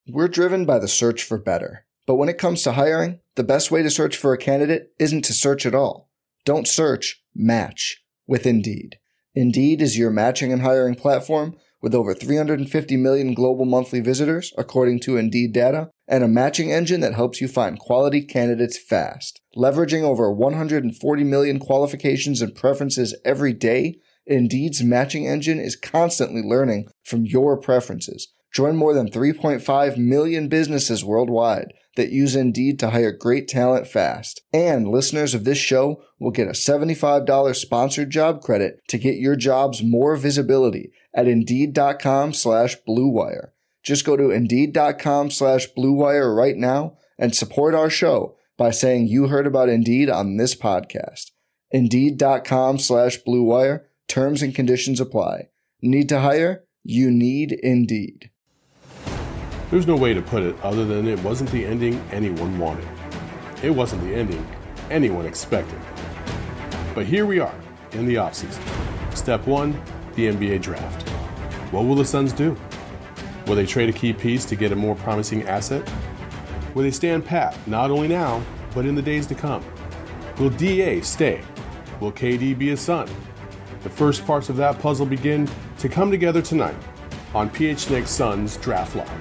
We're driven by the search for better. But when it comes to hiring, the best way to search for a candidate isn't to search at all. Don't search, match with Indeed. Indeed is your matching and hiring platform with over 350 million global monthly visitors, according to Indeed data, and a matching engine that helps you find quality candidates fast. Leveraging over 140 million qualifications and preferences every day, Indeed's matching engine is constantly learning from your preferences. Join more than 3.5 million businesses worldwide that use Indeed to hire great talent fast. And listeners of this show will get a $75 sponsored job credit to get your jobs more visibility at Indeed.com/Blue Wire. Just go to Indeed.com/Blue Wire right now and support our show by saying you heard about Indeed on this podcast. Indeed.com/Blue Wire. Terms and conditions apply. Need to hire? You need Indeed. There's no way to put it other than it wasn't the ending anyone wanted. It wasn't the ending anyone expected. But here we are in the offseason. Step 1, the NBA draft. What will the Suns do? Will they trade a key piece to get a more promising asset? Will they stand pat, not only now, but in the days to come? Will DA stay? Will KD be a Sun? The first parts of that puzzle begin to come together tonight on PHNX Suns Draft Live.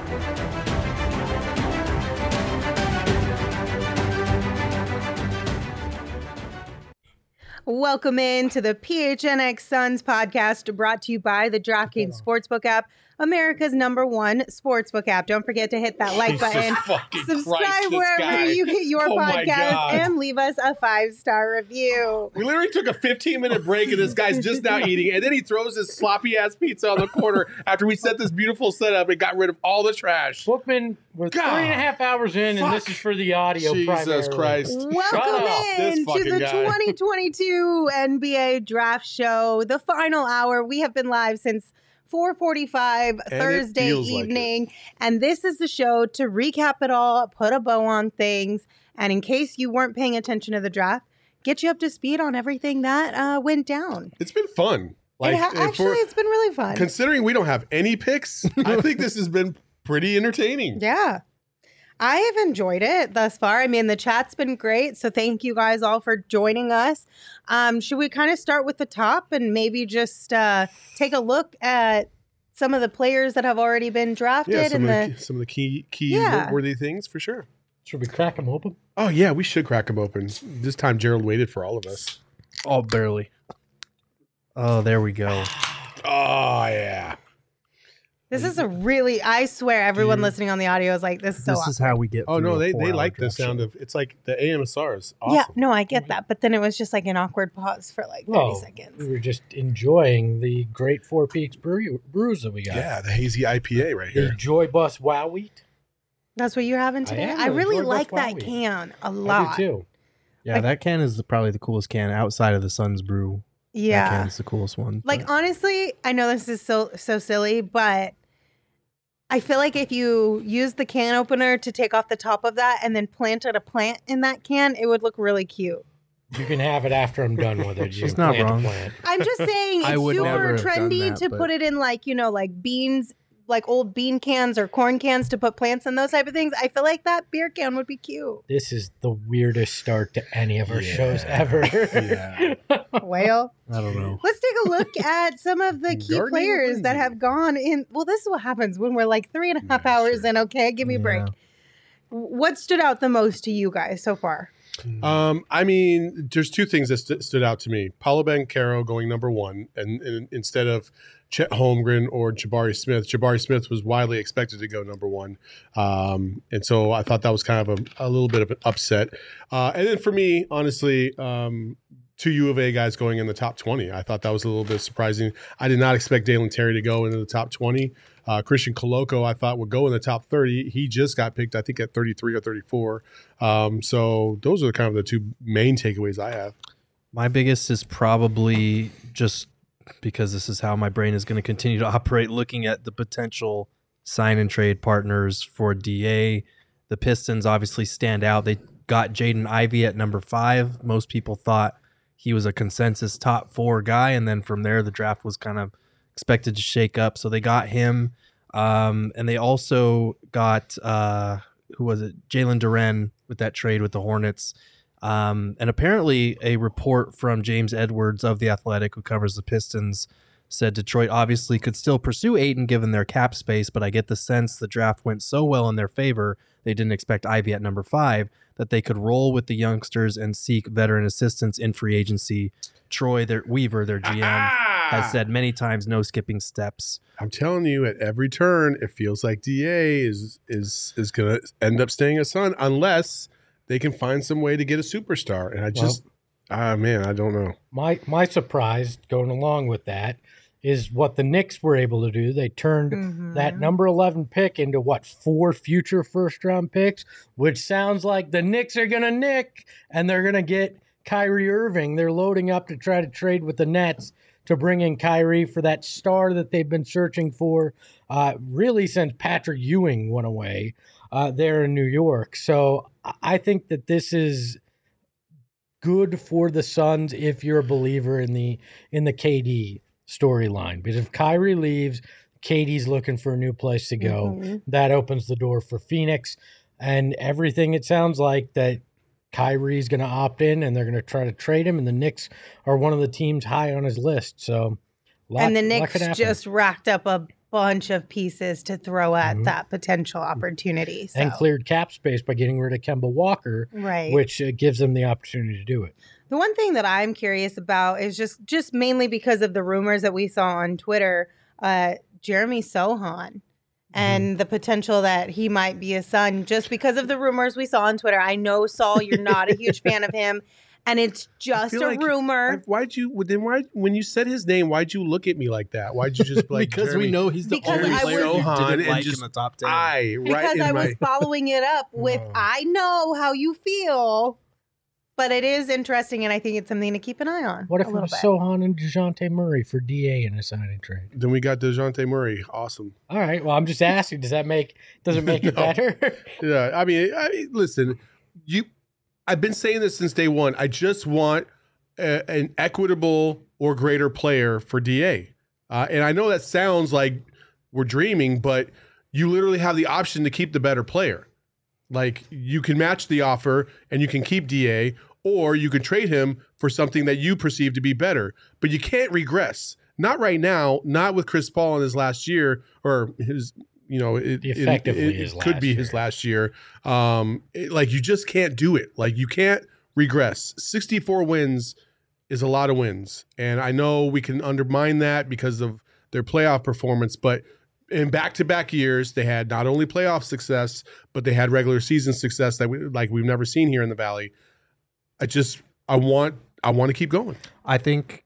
Welcome in to the PHNX Suns podcast, brought to you by the DraftKings Sportsbook app, America's #1 sportsbook app. Don't forget to hit that like button, subscribe wherever you get your podcast, and leave us a 5-star review. We literally took a 15-minute break, and this guy's just now eating, and then he throws his sloppy-ass pizza on the corner after we set this beautiful setup and got rid of all the trash. Bookman, we're 3.5 hours in, and this is for the audio primarily. Jesus Christ. Welcome in to the 2022 NBA Draft Show, the final hour. We have been live since 4:45 Thursday evening, and this is the show to recap it all, put a bow on things, and in case you weren't paying attention to the draft, get you up to speed on everything that went down. It's been fun. Actually, it's been really fun. Considering we don't have any picks, I think this has been pretty entertaining. Yeah. I have enjoyed it thus far. I mean, the chat's been great, so thank you guys all for joining us. Should we kind of start with the top and maybe just take a look at some of the players that have already been drafted? Yeah, some of the key noteworthy things, for sure. Should we crack them open? Oh, yeah, we should crack them open. This time, Gerald waited for all of us. Oh, barely. Oh, there we go. Oh, yeah. This is a really, I swear, everyone listening on the audio is like, this is so awesome. This is how we get Oh, no, they like the sound of, it's like the AMSRs. Awesome. Yeah, no, I get that. But then it was just like an awkward pause for like 30 seconds. We were just enjoying the great Four Peaks brews that we got. Yeah, the hazy IPA right here. The Joy Bus Wow Wheat. That's what you're having today? I really like that can a lot. I do too. Yeah, that can is probably the coolest can outside of the Suns Brew. Yeah. That can's the coolest one. Like, honestly, I know this is so silly, but I feel like if you use the can opener to take off the top of that and then planted a plant in that can, it would look really cute. You can have it after I'm done with it. She's not wrong. I'm just saying it's super trendy to put it in like, like beans, like old bean cans or corn cans to put plants in those type of things. I feel like that beer can would be cute. This is the weirdest start to any of our shows ever. Yeah. Well, I don't know. Let's take a look at some of the key players that have gone in. Well, this is what happens when we're like 3.5 hours in. Okay, give me a break. What stood out the most to you guys so far? I mean, there's two things that stood out to me. Paolo Banchero going #1, and instead of Chet Holmgren or Jabari Smith was widely expected to go #1. And so I thought that was kind of a little bit of an upset. And then for me, honestly, two U of A guys going in the top 20. I thought that was a little bit surprising. I did not expect Dalen Terry to go into the top 20. Christian Koloko, I thought, would go in the top 30. He just got picked, I think, at 33 or 34. So those are kind of the two main takeaways I have. My biggest is probably just because this is how my brain is going to continue to operate, looking at the potential sign and trade partners for DA. The Pistons obviously stand out. They got Jaden Ivey at #5. Most people thought he was a consensus top 4 guy, and then from there the draft was kind of expected to shake up, so they got him. And they also got who was it? Jalen Duren with that trade with the Hornets. And apparently a report from James Edwards of The Athletic, who covers the Pistons, said Detroit obviously could still pursue Ayton given their cap space, but I get the sense the draft went so well in their favor, they didn't expect Ivy at number 5, that they could roll with the youngsters and seek veteran assistance in free agency. Troy Weaver, their GM, has said many times no skipping steps. I'm telling you, at every turn, it feels like DA is going to end up staying a Sun unless they can find some way to get a superstar. And I just, man, I don't know. My surprise going along with that is what the Knicks were able to do. They turned that number 11 pick into 4 future first-round picks, which sounds like the Knicks are going to nick, and they're going to get Kyrie Irving. They're loading up to try to trade with the Nets to bring in Kyrie for that star that they've been searching for really since Patrick Ewing went away there in New York. So I think that this is good for the Suns if you're a believer in the KD storyline. Because if Kyrie leaves, KD's looking for a new place to go. That opens the door for Phoenix. And everything it sounds like that Kyrie's going to opt in and they're going to try to trade him, and the Knicks are one of the teams high on his list. So, and the Knicks just racked up a bunch of pieces to throw at that potential opportunity. So. And cleared cap space by getting rid of Kemba Walker, which gives them the opportunity to do it. The one thing that I'm curious about is just mainly because of the rumors that we saw on Twitter, Jeremy Sohan. And the potential that he might be a Sun just because of the rumors we saw on Twitter. I know, Saul, you're not a huge fan of him, and it's just a rumor. Why'd you, when you said his name, why'd you look at me like that? Why'd you just like because Jeremy, we know he's the only player who didn't like in the top 10. Because I was following it up with, I know how you feel. But it is interesting, and I think it's something to keep an eye on. What if it was Sohan and DeJounte Murray for DA in a signing trade? Then we got DeJounte Murray. Awesome. All right. Well, I'm just asking. Does it make it better? Yeah. I mean, listen. I've been saying this since day one. I just want an equitable or greater player for DA, and I know that sounds like we're dreaming, but you literally have the option to keep the better player. Like, you can match the offer and you can keep DA, or you can trade him for something that you perceive to be better. But you can't regress. Not right now, not with Chris Paul in his last year, or his, it could be his last year. Like, you just can't do it. Like, you can't regress. 64 wins is a lot of wins. And I know we can undermine that because of their playoff performance, but in back-to-back years, they had not only playoff success, but they had regular season success that we've never seen here in the Valley. I want to keep going. I think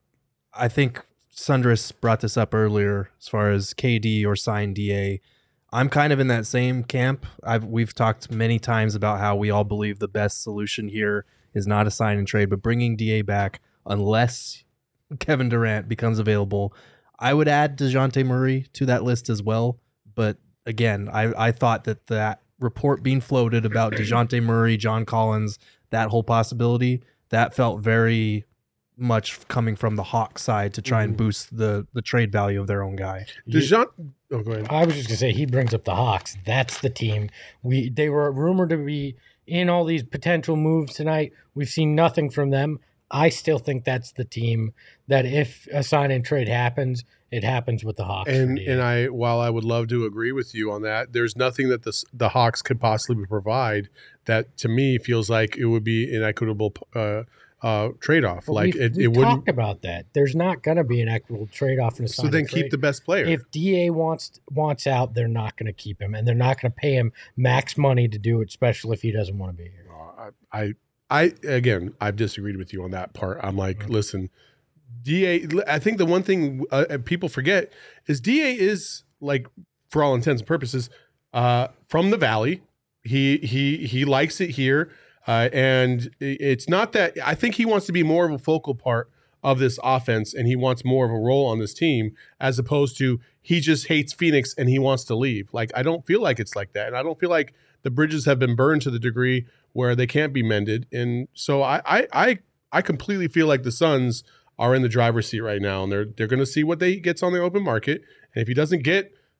Sundress brought this up earlier as far as KD or sign DA. I'm kind of in that same camp. We've talked many times about how we all believe the best solution here is not a sign and trade, but bringing DA back unless Kevin Durant becomes available. I would add DeJounte Murray to that list as well. But again, I thought that report being floated about DeJounte Murray, John Collins, that whole possibility, that felt very much coming from the Hawks side to try and boost the trade value of their own guy. Go ahead. I was just going to say, he brings up the Hawks. That's the team. They were rumored to be in all these potential moves tonight. We've seen nothing from them. I still think that's the team that if a sign and trade happens, it happens with the Hawks. And while I would love to agree with you on that, there's nothing that the Hawks could possibly provide that to me feels like it would be an equitable trade-off. But like we talked about that. There's not going to be an equitable trade-off in a sign. So then trade. Keep the best player. If DA wants out, they're not going to keep him, and they're not going to pay him max money to do it, especially if he doesn't want to be here. I've disagreed with you on that part. I'm like, listen, DA, I think the one thing people forget is DA is, like, for all intents and purposes, from the Valley. He likes it here. And it's not that I think he wants to be more of a focal part of this offense, and he wants more of a role on this team, as opposed to he just hates Phoenix and he wants to leave. Like, I don't feel like it's like that. And I don't feel like the bridges have been burned to the degree where they can't be mended. And so I completely feel like the Suns are in the driver's seat right now, and they're going to see what they gets on the open market. And if he doesn't get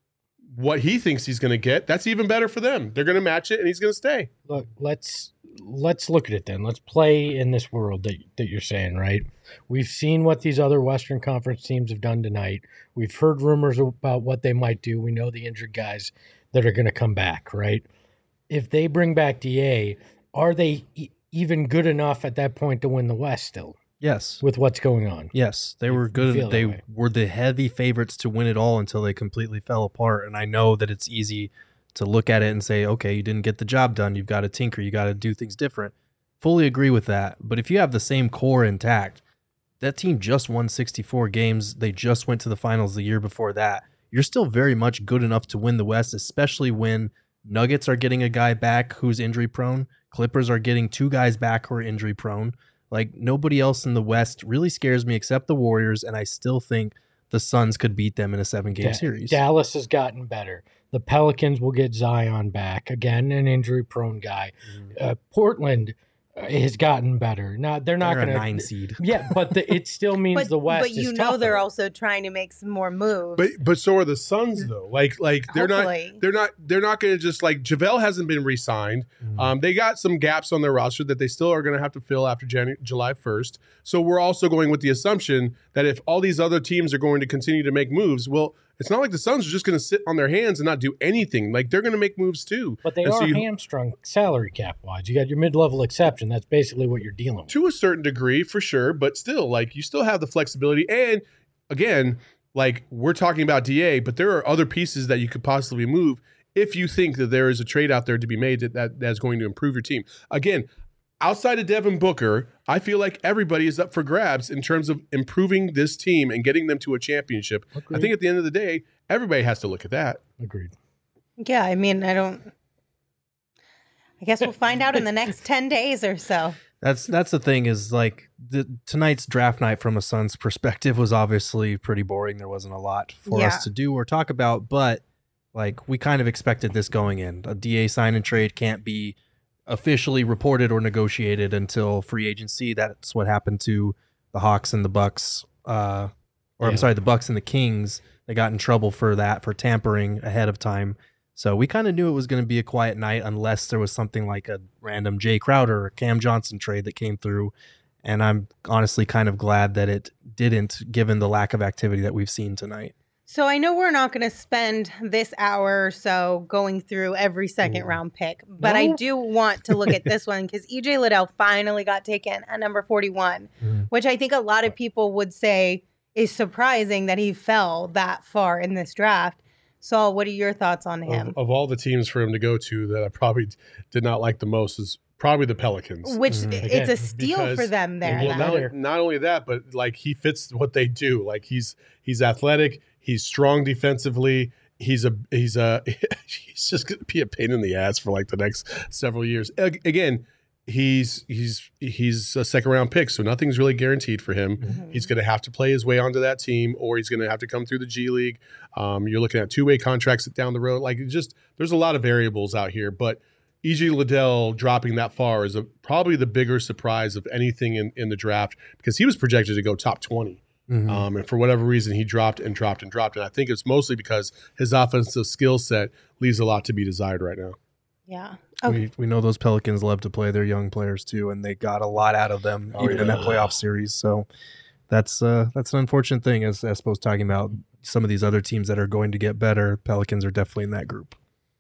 what he thinks he's going to get, that's even better for them. They're going to match it, and he's going to stay. Look, let's look at it then. Let's play in this world that you're saying, right? We've seen what these other Western Conference teams have done tonight. We've heard rumors about what they might do. We know the injured guys that are going to come back, right? If they bring back DA, are they even good enough at that point to win the West still? Yes. With what's going on. Yes, they were good. They were the heavy favorites to win it all until they completely fell apart. And I know that it's easy to look at it and say, okay, you didn't get the job done. You've got to tinker. You got to do things different. Fully agree with that. But if you have the same core intact, that team just won 64 games. They just went to the finals the year before that. You're still very much good enough to win the West, especially when Nuggets are getting a guy back who's injury prone. Clippers are getting 2 guys back who are injury prone. Like, nobody else in the West really scares me except the Warriors, and I still think the Suns could beat them in a 7-game series. Dallas has gotten better. The Pelicans will get Zion back. Again, an injury-prone guy. Portland has gotten better. They're not going to 9 seed. Yeah, but it still means the West. But you know they're also trying to make some more moves. But so are the Suns though. Like they're not going to just like JaVale hasn't been re-signed. They got some gaps on their roster that they still are going to have to fill after July 1st. So we're also going with the assumption that if all these other teams are going to continue to make moves, well, it's not like the Suns are just going to sit on their hands and not do anything. Like, they're going to make moves too. But they are hamstrung salary cap-wise. You got your mid-level exception. That's basically what you're dealing with. To a certain degree, for sure. But still, like, you still have the flexibility. And, again, like, we're talking about DA, but there are other pieces that you could possibly move if you think that there is a trade out there to be made that's going to improve your team. Again, outside of Devin Booker, I feel like everybody is up for grabs in terms of improving this team and getting them to a championship. Agreed. I think at the end of the day, everybody has to look at that. Agreed. Yeah, I mean, I guess we'll find out in the next 10 days or so. That's the thing is, like, tonight's draft night from a Suns perspective was obviously pretty boring. There wasn't a lot for us to do or talk about, but, like, we kind of expected this going in. A DA sign and trade can't be officially reported or negotiated until free agency. That's what happened to the Hawks and the Bucks, the Bucks and the Kings. They got in trouble for that, for tampering ahead of time. So we kind of knew it was going to be a quiet night unless there was something like a random Jay Crowder or Cam Johnson trade that came through. And I'm honestly kind of glad that it didn't, given the lack of activity that we've seen tonight. So I know we're not going to spend this hour or so going through every second round pick, but I do want to look at this one because EJ Liddell finally got taken at number 41, which I think a lot of people would say is surprising that he fell that far in this draft. Saul, what are your thoughts on him? Of all the teams for him to go to that I probably did not like the most is probably the Pelicans. Which it's a steal for them there. Well, not only that, but like he fits what they do. Like he's athletic. He's strong defensively. He's just going to be a pain in the ass for like the next several years. Again, he's a second round pick, so nothing's really guaranteed for him. Mm-hmm. He's going to have to play his way onto that team, or he's going to have to come through the G League. You're looking at 2-way contracts down the road. Like there's a lot of variables out here, but EJ Liddell dropping that far is probably the bigger surprise of anything in the draft because he was projected to go top 20. Mm-hmm. And for whatever reason, he dropped. And I think it's mostly because his offensive skill set leaves a lot to be desired right now. Yeah. Okay. We know those Pelicans love to play their young players too, and they got a lot out of them in that playoff series. So that's an unfortunate thing as opposed to talking about some of these other teams that are going to get better. Pelicans are definitely in that group.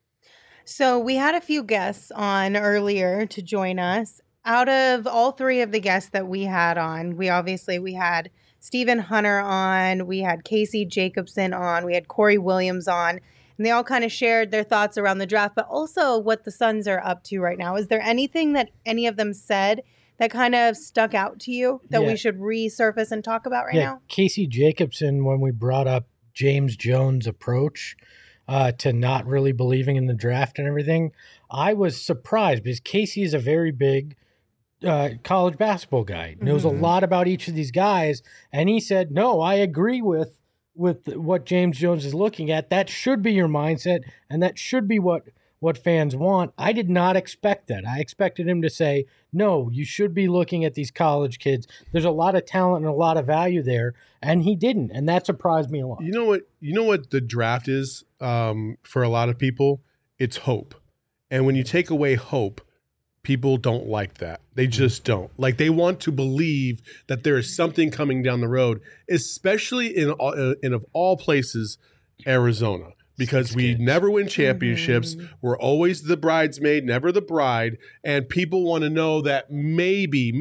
So we had a few guests on earlier to join us. Out of all 3 of the guests that we had on, we had Stephen Hunter on, we had Casey Jacobson on, we had Corey Williams on, and they all kind of shared their thoughts around the draft, but also what the Suns are up to right now. Is there anything that any of them said that kind of stuck out to you that we should resurface and talk about right now? Casey Jacobson, when we brought up James Jones' approach to not really believing in the draft and everything, I was surprised because Casey is a very big college basketball guy, knows a lot about each of these guys, and he said, no, I agree with what James Jones is looking at. That should be your mindset, and that should be what what fans want. I did not expect that. I expected him to say, no, you should be looking at these college kids. There's a lot of talent and a lot of value there. And he didn't. And that surprised me a lot. You know what the draft is for a lot of people? It's hope. And when you take away hope, people don't like that. They just don't. Like, they want to believe that there is something coming down the road, especially in of all places, Arizona. Because we never win championships. We're always the bridesmaid, never the bride. And people want to know that maybe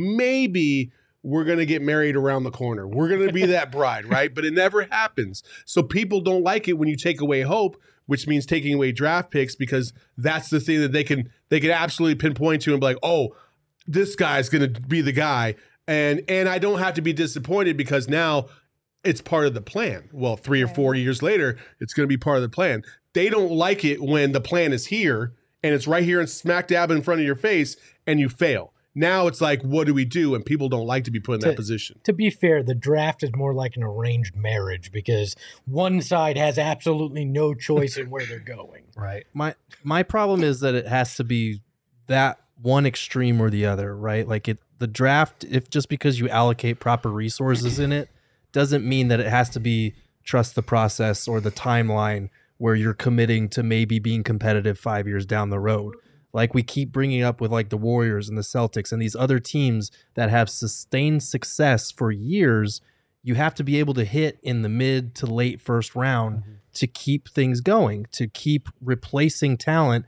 we're going to get married around the corner. We're going to be that bride, right? But it never happens. So people don't like it when you take away hope, which means taking away draft picks, because that's the thing that they can absolutely pinpoint to and be like, oh, this guy's going to be the guy. And I don't have to be disappointed because now it's part of the plan. Well, 3 or 4 years later, it's going to be part of the plan. They don't like it when the plan is here and it's right here and smack dab in front of your face and you fail. Now it's like, what do we do? And people don't like to be put in that position. To be fair, the draft is more like an arranged marriage because one side has absolutely no choice in where they're going. Right. My problem is that it has to be that one extreme or the other, right? Like the draft, if just because you allocate proper resources in it, doesn't mean that it has to be trust the process or the timeline where you're committing to maybe being competitive 5 years down the road. Like we keep bringing up with like the Warriors and the Celtics and these other teams that have sustained success for years, you have to be able to hit in the mid to late first round to keep things going, to keep replacing talent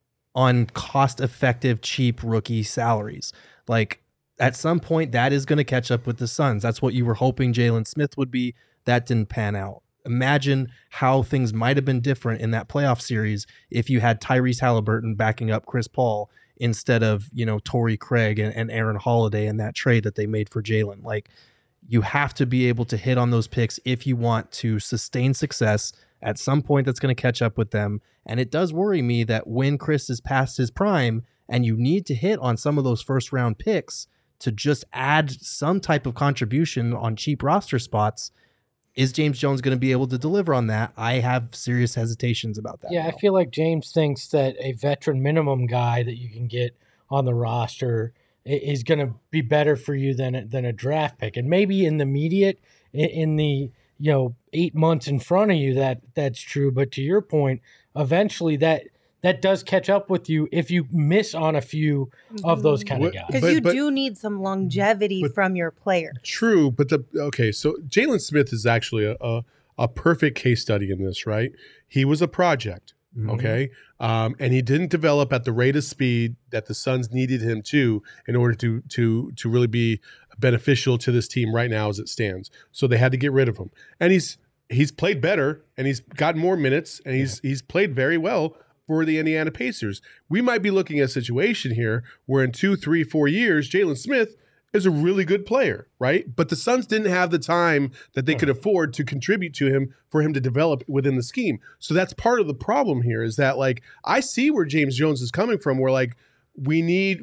on cost-effective, cheap rookie salaries. Like, at some point, that is going to catch up with the Suns. That's what you were hoping Jalen Smith would be. That didn't pan out. Imagine how things might have been different in that playoff series if you had Tyrese Halliburton backing up Chris Paul instead of, Torrey Craig and Aaron Holiday in that trade that they made for Jalen. Like, you have to be able to hit on those picks if you want to sustain success. At some point, that's going to catch up with them. And it does worry me that when Chris is past his prime and you need to hit on some of those first-round picks to just add some type of contribution on cheap roster spots, is James Jones going to be able to deliver on that? I have serious hesitations about that. Yeah, now. I feel like James thinks that a veteran minimum guy that you can get on the roster is going to be better for you than a draft pick. And maybe in the immediate, in the 8 months in front of you, that's true. But to your point, eventually that does catch up with you if you miss on a few of those kind of guys. Because you do need some longevity from your player. True, but so Jalen Smith is actually a perfect case study in this, right? He was a project, okay? And he didn't develop at the rate of speed that the Suns needed him to in order to really be beneficial to this team right now as it stands. So they had to get rid of him. And he's played better, and he's gotten more minutes, and he's played very well for the Indiana Pacers. We might be looking at a situation here where in 2, 3, 4 years, Jalen Smith is a really good player, right? But the Suns didn't have the time that they could afford to contribute to him for him to develop within the scheme. So that's part of the problem here is that, like, I see where James Jones is coming from, where, like, we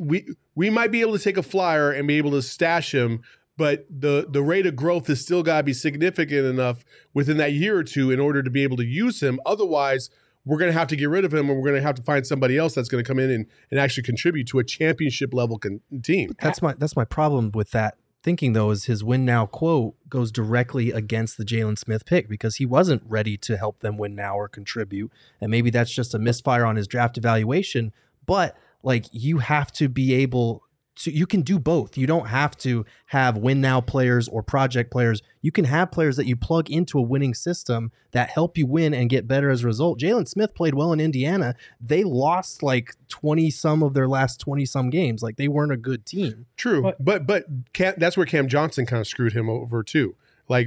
might be able to take a flyer and be able to stash him, but the rate of growth has still got to be significant enough within that year or two in order to be able to use him. Otherwise, we're going to have to get rid of him, and we're going to have to find somebody else that's going to come in and actually contribute to a championship level team. That's my problem with that thinking, though, is his win now quote goes directly against the Jalen Smith pick because he wasn't ready to help them win now or contribute. And maybe that's just a misfire on his draft evaluation. But like, you have to be able to, you can do both. You don't have to have win now players or project players. You can have players that you plug into a winning system that help you win and get better as a result. Jalen Smith played well in Indiana. They lost like 20 some of their last 20 some games. Like, they weren't a good team. True. But that's where Cam Johnson kind of screwed him over too. Like,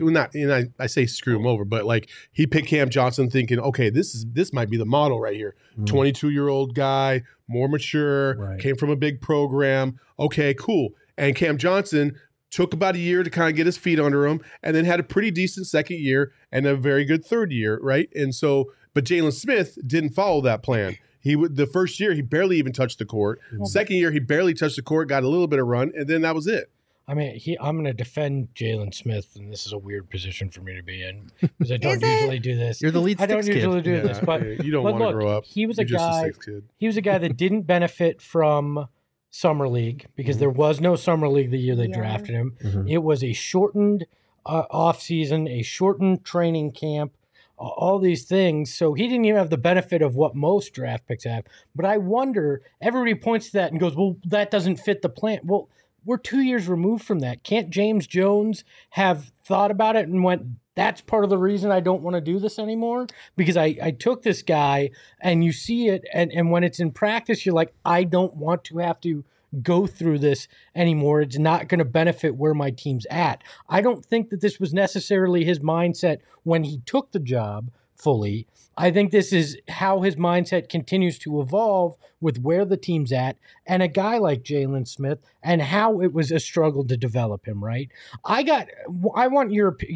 I say screw him over, but like, he picked Cam Johnson thinking, okay, this might be the model right here. 22-year-old guy, more mature, came from a big program. Okay, cool. And Cam Johnson took about a year to kind of get his feet under him, and then had a pretty decent second year and a very good third year, right? And so, but Jalen Smith didn't follow that plan. The first year, he barely even touched the court. Second year, he barely touched the court, got a little bit of run, and then that was it. I mean, I'm going to defend Jalen Smith, and this is a weird position for me to be in because I don't usually do this. You're the lead I don't kid. usually do this, but you don't want to grow up. He was a guy. Kid. He was a guy that didn't benefit from Summer League because there was no Summer League the year they drafted him. Mm-hmm. It was a shortened off season, a shortened training camp. All these things. So he didn't even have the benefit of what most draft picks have. But I wonder, everybody points to that and goes, well, that doesn't fit the plan. Well, we're 2 years removed from that. Can't James Jones have thought about it and went, that's part of the reason I don't want to do this anymore? Because I took this guy and you see it, and when it's in practice, you're like, I don't want to have to go through this anymore. It's not going to benefit where my team's at. I don't think that this was necessarily his mindset when he took the job fully. I think this is how his mindset continues to evolve with where the team's at and a guy like Jalen Smith and how it was a struggle to develop him, right? I want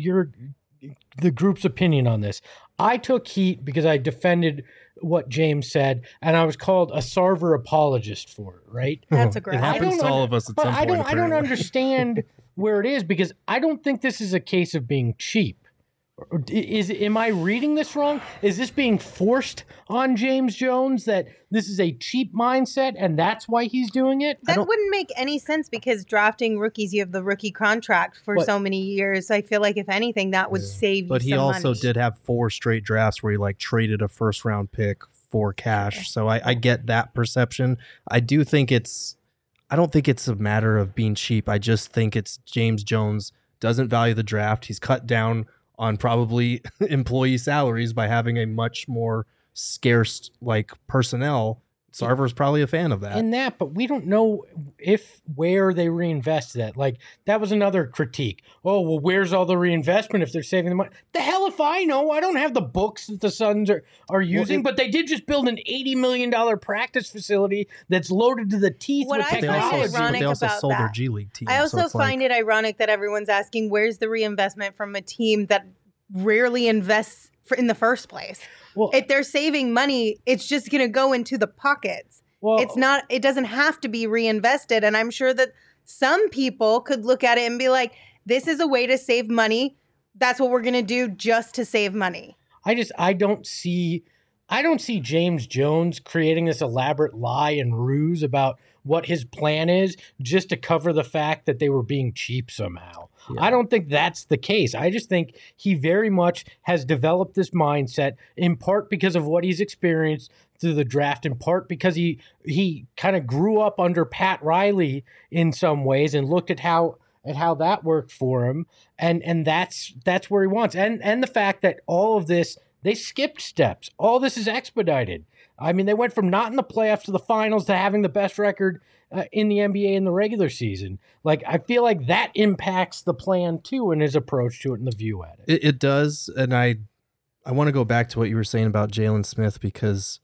the group's opinion on this. I took heat because I defended what James said, and I was called a Sarver apologist for it, right? That's a great. It happens to all of us at some point. I don't understand where it is because I don't think this is a case of being cheap. Am I reading this wrong? Is this being forced on James Jones that this is a cheap mindset and that's why he's doing it? That wouldn't make any sense because drafting rookies, you have the rookie contract for so many years. I feel like if anything, that would save you But he some also money. did have 4 straight drafts where he traded a first round pick for cash. So I get that perception. I don't think it's a matter of being cheap. I just think it's James Jones doesn't value the draft. He's cut down on probably employee salaries by having a much more scarce personnel. Sarver's probably a fan of that. And but we don't know where they reinvest that. That was another critique. Oh, well, where's all the reinvestment if they're saving the money? The hell if I know. I don't have the books that the Suns are using, but they did just build an $80 million practice facility that's loaded to the teeth with technology. They also sold their G League team. I also find it ironic that everyone's asking, where's the reinvestment from a team that rarely invests in the first place? Well, if they're saving money, it's just going to go into the pockets. Well, it doesn't have to be reinvested. And I'm sure that some people could look at it and be like, this is a way to save money. That's what we're going to do just to save money. I don't see James Jones creating this elaborate lie and ruse about what his plan is just to cover the fact that they were being cheap somehow. Yeah. I don't think that's the case. I just think he very much has developed this mindset in part because of what he's experienced through the draft, in part because he kind of grew up under Pat Riley in some ways and looked at how that worked for him. And that's where he wants. And the fact that all of this, they skipped steps. All this is expedited. I mean, they went from not in the playoffs to the finals to having the best record in the NBA in the regular season. I feel like that impacts the plan too and his approach to it and the view at it. It does. And I want to go back to what you were saying about Jalen Smith because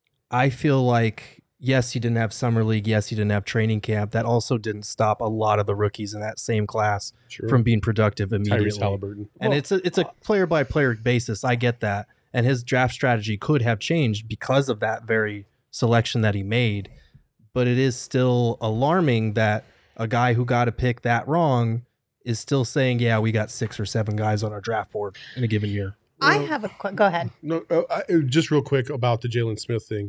I feel like, yes, he didn't have summer league. Yes, he didn't have training camp. That also didn't stop a lot of the rookies in that same class from being productive immediately. Tyrese Halliburton. And it's a player by player basis. I get that. And his draft strategy could have changed because of that very selection that he made. But it is still alarming that a guy who got a pick that wrong is still saying, yeah, we got 6 or 7 guys on our draft board in a given year. I have go ahead. No, just real quick about the Jalen Smith thing.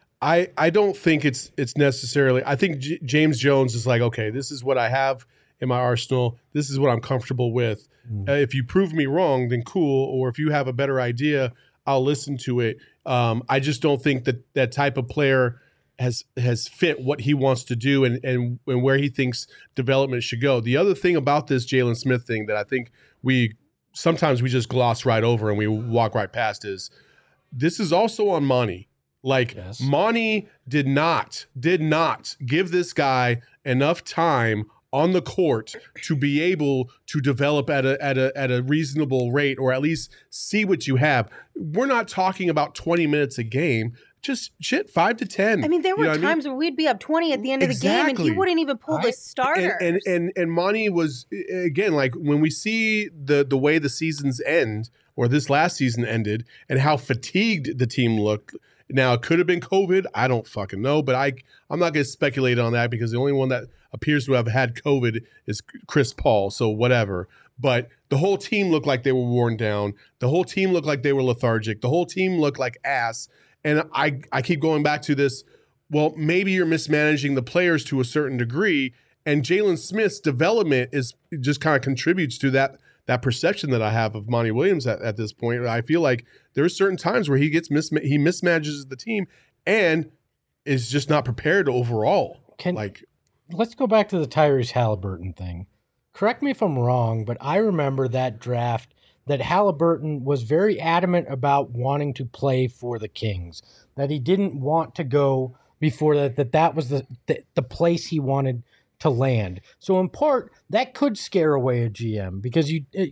I don't think it's necessarily. I think James Jones is like, okay, this is what I have in my arsenal. This is what I'm comfortable with. If you prove me wrong, then cool. Or if you have a better idea, I'll listen to it. I just don't think that type of player has fit what he wants to do and where he thinks development should go. The other thing about this Jalen Smith thing that I think sometimes we just gloss right over and we walk right past is this is also on Monty. Yes. Monty did not give this guy enough time on the court to be able to develop at a reasonable rate or at least see what you have. We're not talking about 20 minutes a game. Just 5 to 10. I mean, there were times where we'd be up 20 at the end of the game, and he wouldn't even pull the starters. And Monty was, again, when we see the way the seasons end, or this last season ended, and how fatigued the team looked, Now, it could have been COVID. I don't fucking know, but I'm not going to speculate on that because the only one that appears to have had COVID is Chris Paul, so whatever. But the whole team looked like they were worn down. The whole team looked like they were lethargic. The whole team looked like ass. And I keep going back to this, well, maybe you're mismanaging the players to a certain degree, and Jalen Smith's development is just kind of contributes to that perception that I have of Monty Williams at this point. I feel like there are certain times where he mismanages the team and is just not prepared overall. Let's go back to the Tyrese Halliburton thing. Correct me if I'm wrong, but I remember that draft that Halliburton was very adamant about wanting to play for the Kings, that he didn't want to go before that was the place he wanted to land. So in part, that could scare away a GM because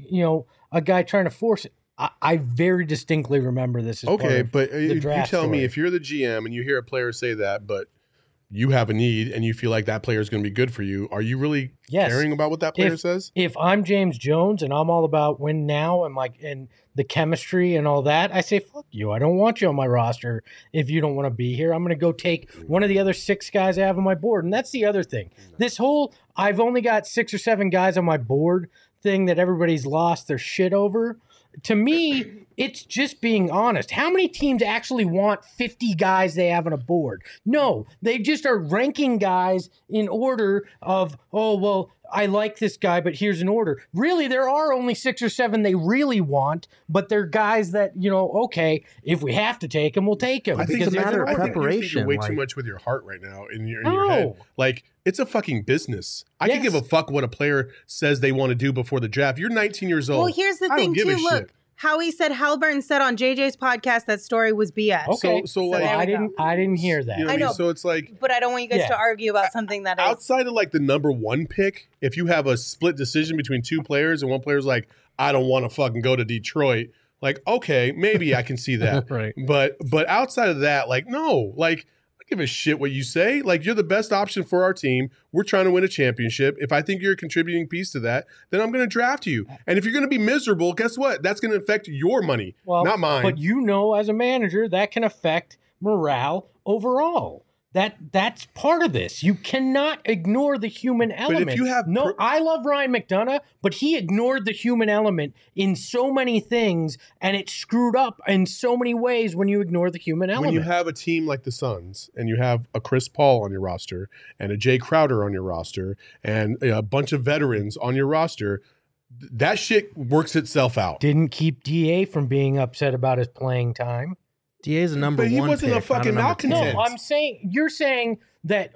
a guy trying to force it. I very distinctly remember this. Okay, but you tell me, if you're the GM and you hear a player say that, but you have a need and you feel like that player is going to be good for you, are you really caring about what that player says? If I'm James Jones and I'm all about win now and the chemistry and all that, I say, fuck you. I don't want you on my roster if you don't want to be here. I'm going to go take one of the other 6 guys I have on my board. And that's the other thing. This whole I've only got 6 or 7 guys on my board thing that everybody's lost their shit over. To me, it's just being honest. How many teams actually want 50 guys they have on a board? No, they just are ranking guys in order of, oh, well, I like this guy, but here's an order. Really, there are only 6 or 7 they really want, but they're guys that, okay, if we have to take them, we'll take them. I think it's a matter of preparation. You're way too much with your heart right now in your head. Like, it's a fucking business. I can give a fuck what a player says they want to do before the draft. You're 19 years old. Well, here's the thing, too. Look, Howie said Halliburton said on JJ's podcast that story was BS. Okay, so like I didn't hear that. I know. So it's like, but I don't want you guys to argue about something that outside of like the number 1 pick. If you have a split decision between 2 players and one player's like, I don't want to fucking go to Detroit. Like, okay, maybe I can see that. Right. But outside of that, like, no, like, give a shit what you say. Like, you're the best option for our team. We're trying to win a championship. If I think you're a contributing piece to that, then I'm going to draft you. And if you're going to be miserable, guess what? That's going to affect your money, not mine. But as a manager, that can affect morale overall. That's part of this. You cannot ignore the human element. But if you have I love Ryan McDonough, but he ignored the human element in so many things, and it screwed up in so many ways when you ignore the human element. When you have a team like the Suns, and you have a Chris Paul on your roster, and a Jay Crowder on your roster, and a bunch of veterans on your roster, that shit works itself out. Didn't keep DA from being upset about his playing time. DA's a number 1 pick. But he wasn't a fucking malcontent. No, you're saying that,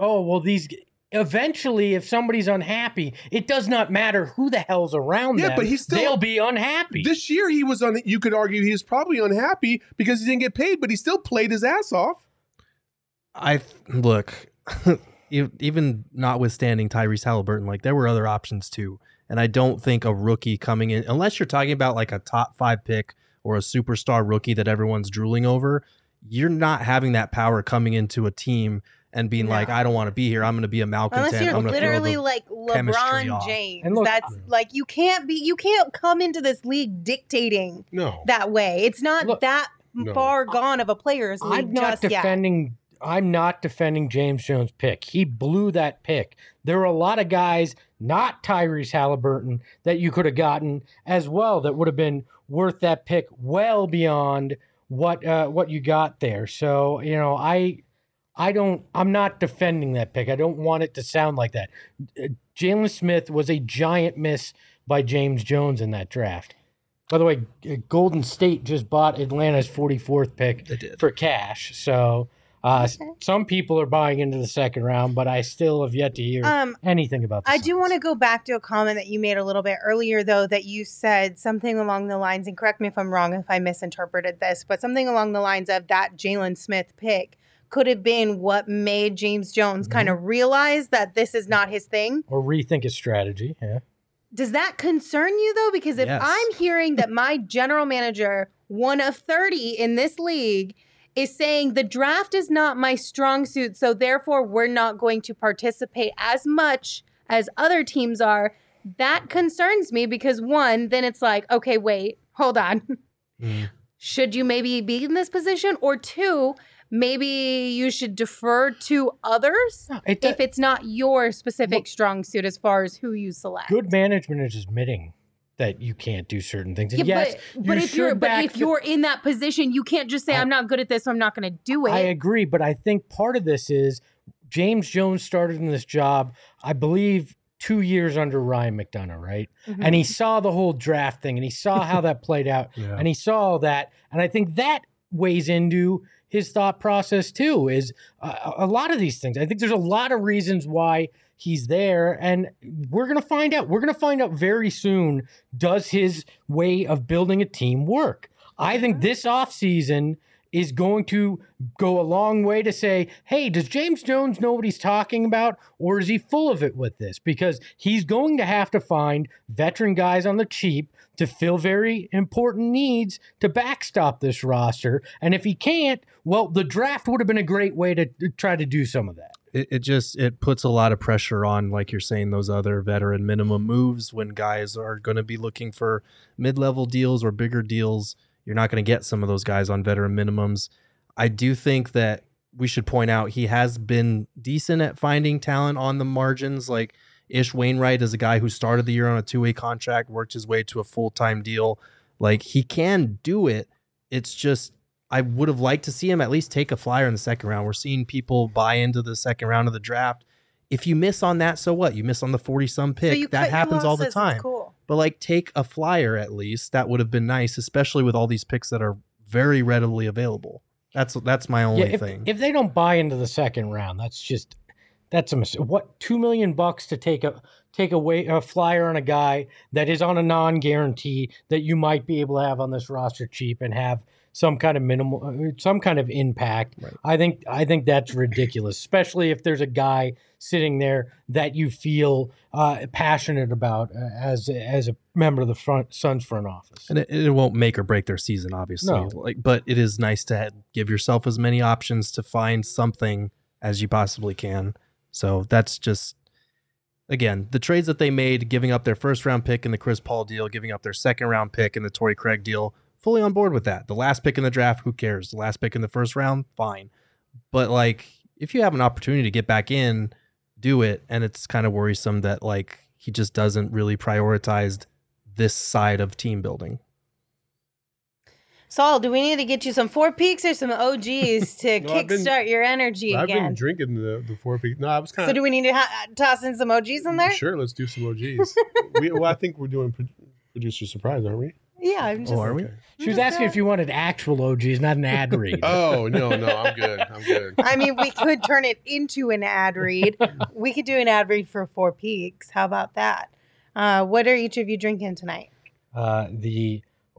eventually if somebody's unhappy, it does not matter who the hell's around them. But they'll be unhappy. This year you could argue he was probably unhappy because he didn't get paid, but he still played his ass off. Look, even notwithstanding Tyrese Halliburton, like there were other options too. And I don't think a rookie coming in, unless you're talking about like a top 5 pick or a superstar rookie that everyone's drooling over, you're not having that power coming into a team and being like, I don't want to be here. I'm going to be a malcontent. Unless you're literally like LeBron James. And look, that's like you can't come into this league dictating that way. It's not that far gone of a player's league. I'm not defending James Jones' pick. He blew that pick. There were a lot of guys, not Tyrese Halliburton, that you could have gotten as well that would have been worth that pick well beyond what you got there. So, I'm not defending that pick. I don't want it to sound like that. Jalen Smith was a giant miss by James Jones in that draft. By the way, Golden State just bought Atlanta's 44th pick for cash. So some people are buying into the second round, but I still have yet to hear anything about this. I do want to go back to a comment that you made a little bit earlier, though, that you said something along the lines, and correct me if I'm wrong if I misinterpreted this, but something along the lines of that Jalen Smith pick could have been what made James Jones kind of realize that this is not his thing. Or rethink his strategy, yeah. Does that concern you, though? Because if I'm hearing that my general manager, 1 of 30 in this league, is saying the draft is not my strong suit, so therefore we're not going to participate as much as other teams are, that concerns me because 1, then it's like, okay, wait, hold on. Should you maybe be in this position? Or 2, maybe you should defer to others if it's not your specific strong suit as far as who you select. Good management is admitting that you can't do certain things. And yes, but if you're in that position, you can't just say, I'm not good at this, so I'm not going to do it. I agree, but I think part of this is James Jones started in this job, I believe, 2 years under Ryan McDonough, right? Mm-hmm. And he saw the whole draft thing, and he saw how that played out, and he saw all that. And I think that weighs into his thought process too, is a lot of these things. I think there's a lot of reasons why he's there, and we're going to find out. We're going to find out very soon, does his way of building a team work? I think this offseason is going to go a long way to say, hey, does James Jones know what he's talking about, or is he full of it with this? Because he's going to have to find veteran guys on the cheap to fill very important needs to backstop this roster. And if he can't, well, the draft would have been a great way to try to do some of that. It puts a lot of pressure on, like you're saying, those other veteran minimum moves when guys are going to be looking for mid-level deals or bigger deals. You're not going to get some of those guys on veteran minimums. I do think that we should point out he has been decent at finding talent on the margins. Like Ish Wainwright is a guy who started the year on a 2-way contract, worked his way to a full-time deal. Like he can do it. It's just, I would have liked to see him at least take a flyer in the second round. We're seeing people buy into the second round of the draft. If you miss on that, so what? You miss on the 40-some pick. So that happens all the time. Cool. But like take a flyer at least. That would have been nice, especially with all these picks that are very readily available. That's my only thing. If they don't buy into the second round, that's a mistake. What, $2 million to take away a flyer on a guy that is on a non-guarantee that you might be able to have on this roster cheap and have some kind of impact. Right. I think that's ridiculous, especially if there's a guy sitting there that you feel passionate about as a member of the Suns front office. And it won't make or break their season, obviously. No. But it is nice to give yourself as many options to find something as you possibly can. So that's just, again, the trades that they made, giving up their first round pick in the Chris Paul deal, giving up their second round pick in the Torrey Craig deal, fully on board with that. The last pick in the draft, who cares? The last pick in the first round, fine. But like, if you have an opportunity to get back in, do it. And it's kind of worrisome that like he just doesn't really prioritize this side of team building. Saul, do we need to get you some 4 Peaks or some OGs to kickstart your energy again? I've been drinking the 4 Peaks. No, I was kind of. So do we need to toss in some OGs in there? Sure, let's do some OGs. I think we're doing producer surprise, aren't we? Yeah, I'm just. Oh, are we? She was asking if you wanted actual OGs, not an ad read. Oh, no, I'm good. I mean, we could turn it into an ad read. We could do an ad read for 4 Peaks. How about that? What are each of you drinking tonight? The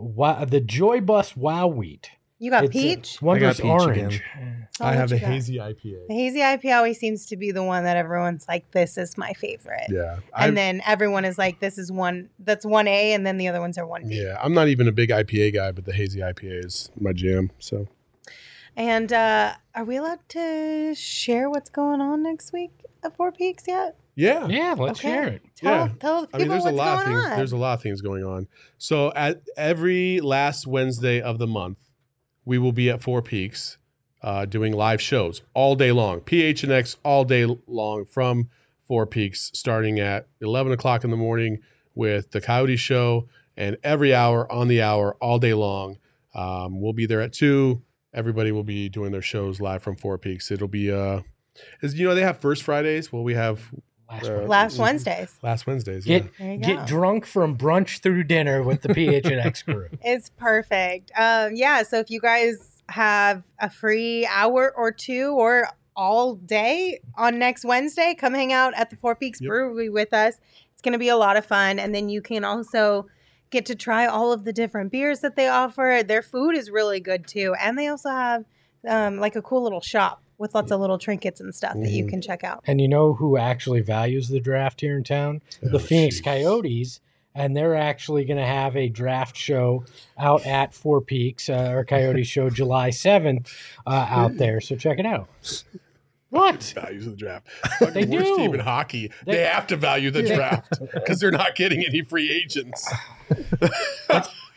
Joy Bus Wow Wheat. You got peach? One goes orange. I have a hazy IPA. The hazy IPA always seems to be the one that everyone's like, this is my favorite. Yeah. And then everyone is like, this is one, that's 1A, and then the other ones are 1B. Yeah. I'm not even a big IPA guy, but the hazy IPA is my jam. So. And are we allowed to share what's going on next week at 4 Peaks yet? Yeah. Yeah, let's share it. Tell the people there's what's a lot going of things. on. There's a lot of things going on. So at every last Wednesday of the month, we will be at 4 Peaks doing live shows all day long. PHNX all day long from 4 Peaks, starting at 11 o'clock in the morning with the Coyote Show, and every hour on the hour all day long. We'll be there at 2. Everybody will be doing their shows live from 4 Peaks. It'll be, they have First Fridays. Well, we have last Wednesdays. Last Wednesdays, yeah. Get drunk from brunch through dinner with the PHNX crew. It's perfect. So if you guys have a free hour or 2 or all day on next Wednesday, come hang out at the 4 Peaks Brewery with us. It's going to be a lot of fun. And then you can also get to try all of the different beers that they offer. Their food is really good too. And they also have like a cool little shop with lots of little trinkets and stuff that you can check out. And you know who actually values the draft here in town? The Phoenix Coyotes. And they're actually going to have a draft show out at 4 Peaks, or Coyote Show July 7th out there. So check it out. What? Values of the draft. They do. Worst team in hockey. They have to value the draft because they're not getting any free agents. It's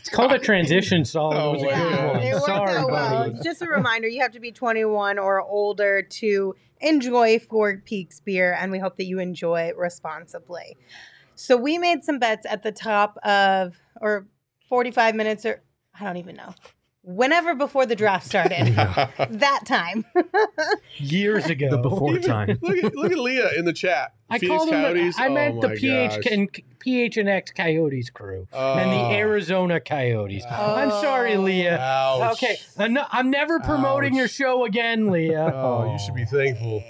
It's called a transition song. Oh, It was a yeah. good one. It worked Sorry, out well. buddy. Just a reminder, you have to be 21 or older to enjoy Four Peaks beer, and we hope that you enjoy responsibly. So we made some bets at the top of, or 45 minutes, or I don't even know. Whenever before the draft started. That time. Years ago. The before time. Look at Leah in the chat. I Phoenix called them. Coyotes. I meant Oh the my gosh. PH and X Coyotes crew and the Arizona Coyotes. I'm sorry, Leah. Ouch. Okay, I'm never promoting your show again, Leah. Oh, you should be thankful.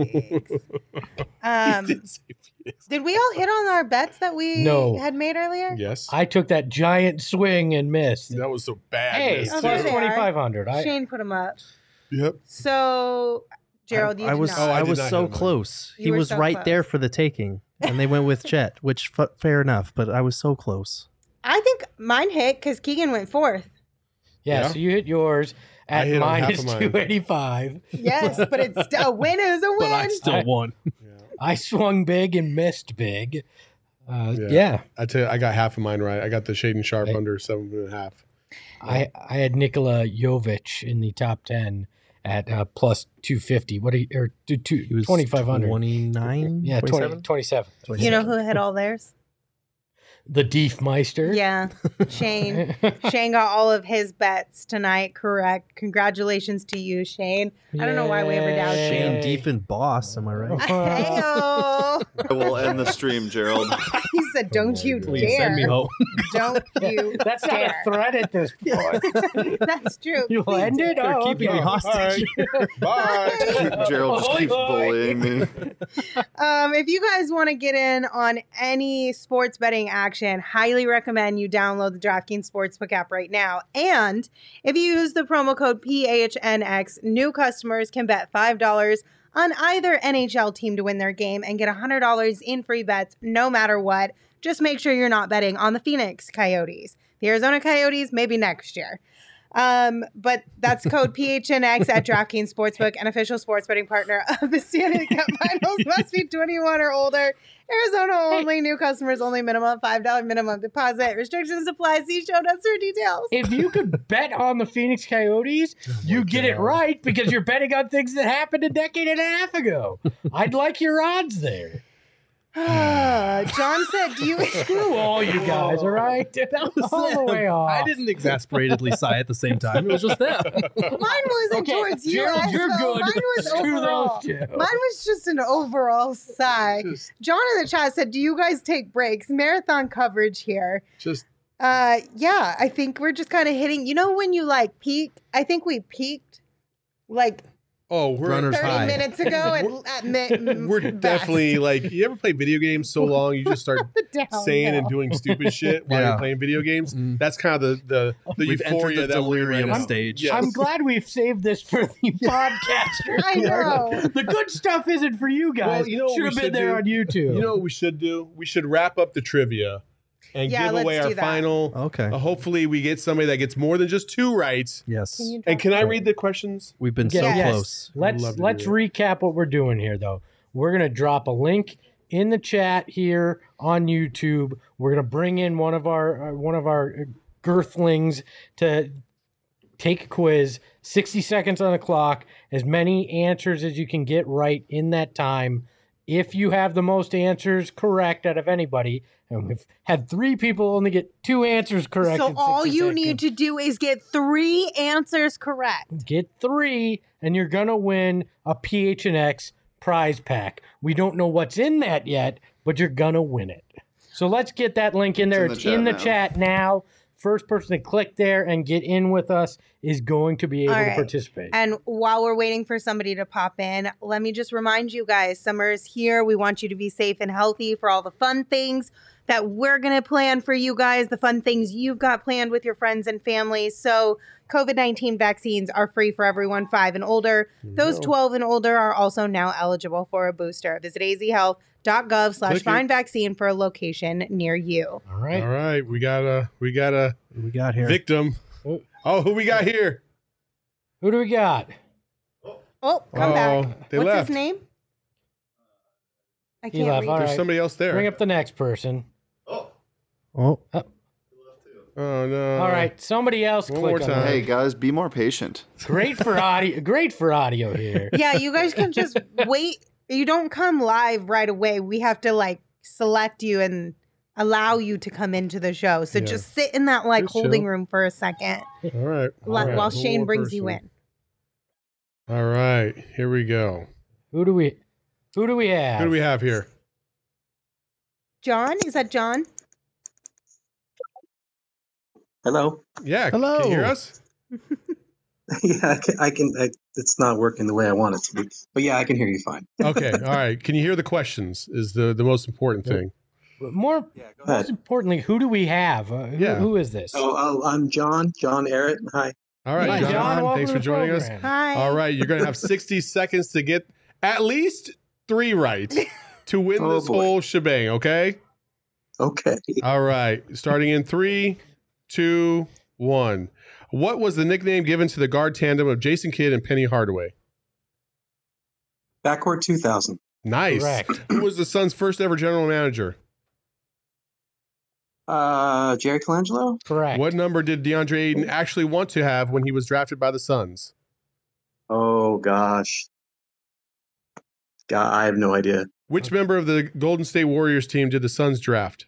Did we all hit on our bets that we No. had made earlier? Yes. I took that giant swing and missed. That was so bad. Hey, miss, Oh, too. there plus they are. 2,500. Shane put them up. Yep. So, Gerald, you I did was not. Oh, I I did was not so have mine. close. You He were was so right close. there for the taking, and they went with Chet, which fair enough. But I was so close. I think mine hit because Keegan went fourth. Yeah, Yeah. so you hit yours I at hit on half minus of mine. 285. Yes, but it's still a win is a win. But I still won. I swung big and missed big. Yeah. Yeah. I tell you, I got half of mine right. I got the Shaden Sharp Hey. under 7.5. I had Nikola Jovic in the top 10 at plus 250. What He was 2,500. 29. Yeah, 27? 27. You know who hit all theirs? The Diefmeister. Yeah, Shane. Shane got all of his bets tonight correct. Congratulations to you, Shane. I don't know why we ever doubted Shane you. Deep and Boss. Am I right? Heyo. I will end the stream, Gerald. He said, "Don't you Please dare! send me home. Don't you That's not dare!" a threat at this point. That's true. You'll Please end it? do. They're Oh, keeping okay. me hostage. Bye. Gerald just keeps Boy. bullying me. If you guys want to get in on any sports betting action, highly recommend you download the DraftKings Sportsbook app right now. And if you use the promo code PHNX, new customers can bet $5 on either NHL team to win their game and get $100 in free bets no matter what. Just make sure you're not betting on the Phoenix Coyotes. The Arizona Coyotes, maybe next year. But that's code PHNX at DraftKings Sportsbook, an official sports betting partner of the Stanley Cup Finals. Must be 21 or older. Arizona only. New customers only. Minimum $5 minimum deposit. Restrictions apply. See show notes for details. If you could bet on the Phoenix Coyotes, you get it right because you're betting on things that happened a decade and a half ago. I'd like your odds there. John said, "Do you?" Screw all you guys, all right? That was all the them. way off. I didn't exasperately sigh at the same time. It was just them. Mine wasn't Okay, towards you. Gerald, guys, you're though. good. Mine was Screw overall. those two. Mine was just an overall sigh. John in the chat said, "Do you guys take breaks? Marathon coverage here." Just Yeah, I think we're just kind of hitting. You know when you like peak? I think we peaked like we're Runners 30 high. minutes ago. we're definitely like, you ever play video games so long you just start saying and doing stupid shit while Yeah. you're playing video games? That's kind of the We've entered euphoria the that we're in right delirium now. stage. Yes. I'm glad we've saved this for the podcaster. I know. The good stuff isn't for you guys. Well, you know what should we have been should there do? on YouTube. You know what we should do? We should wrap up the trivia and Yeah, give let's away do our that. final. Okay. Hopefully, we get somebody that gets more than just 2 rights. Yes. And can I read the questions? We've been so Yes. close. Let's Love to let's do that. recap what we're doing here, though. We're gonna drop a link in the chat here on YouTube. We're gonna bring in one of our girthlings to take a quiz. 60 seconds on the clock. As many answers as you can get right in that time. If you have the most answers correct out of anybody, and we've had 3 people only get 2 answers correct. So in all 60 you seconds. need to do is get 3 answers correct. Get 3, and you're gonna win a PHNX prize pack. We don't know what's in that yet, but you're gonna win it. So let's get that link in there. It's in the chat now. First person to click there and get in with us is going to be able to participate. And while we're waiting for somebody to pop in, let me just remind you guys, summer is here. We want you to be safe and healthy for all the fun things that we're going to plan for you guys, the fun things you've got planned with your friends and families. So COVID-19 vaccines are free for everyone 5 and older. Those 12 and older are also now eligible for a booster. Visit azhealth.gov/find vaccine for a location near you. All right. All right, we got a We got here. victim. Oh, who we got here? Who do we got? Oh, come back. They What's left. his name? I He can't left. read. All There's right. somebody else there. Bring up the next person. Oh, Oh no! All right, somebody else One click more on time. that. Hey guys, be more patient. Great for audio. Great for audio here. Yeah, you guys can just wait. You don't come live right away. We have to like select you and allow you to come into the show. So just sit in that like Just holding chill. room for a second All right. while One Shane more brings you person. in. All right, here we go. Who do we have? Who do we have here? John, is that John? Hello. Yeah. Hello. Can you hear us? Yeah, I can. It's not working the way I want it to be, but yeah, I can hear you fine. Okay. All right. Can you hear the questions? Is the most important thing. More, Yeah, go most ahead. importantly, who do we have? Who is this? I'm John Arrett. Hi. All right, Hi, John. welcome Thanks to for the joining us. program. Hi. All right, you're gonna have 60 seconds to get at least 3 right to win Oh, this boy. whole shebang. Okay. Okay. All right. Starting in 3, 2, 1. What was the nickname given to the guard tandem of Jason Kidd and Penny Hardaway? Backcourt 2000. Nice. Correct. Who was the Suns' first ever general manager? Jerry Colangelo. Correct. What number did DeAndre Ayton actually want to have when he was drafted by the Suns? Oh gosh. God, I have no idea. Which member of the Golden State Warriors team did the Suns draft?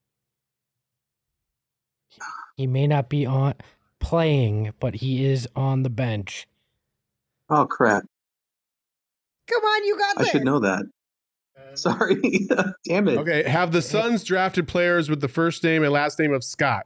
He may not be on playing, but he is on the bench. Oh crap. Come on, you got I this. should know that. Sorry. Damn it. Okay, have the Suns drafted players with the first name and last name of Scott?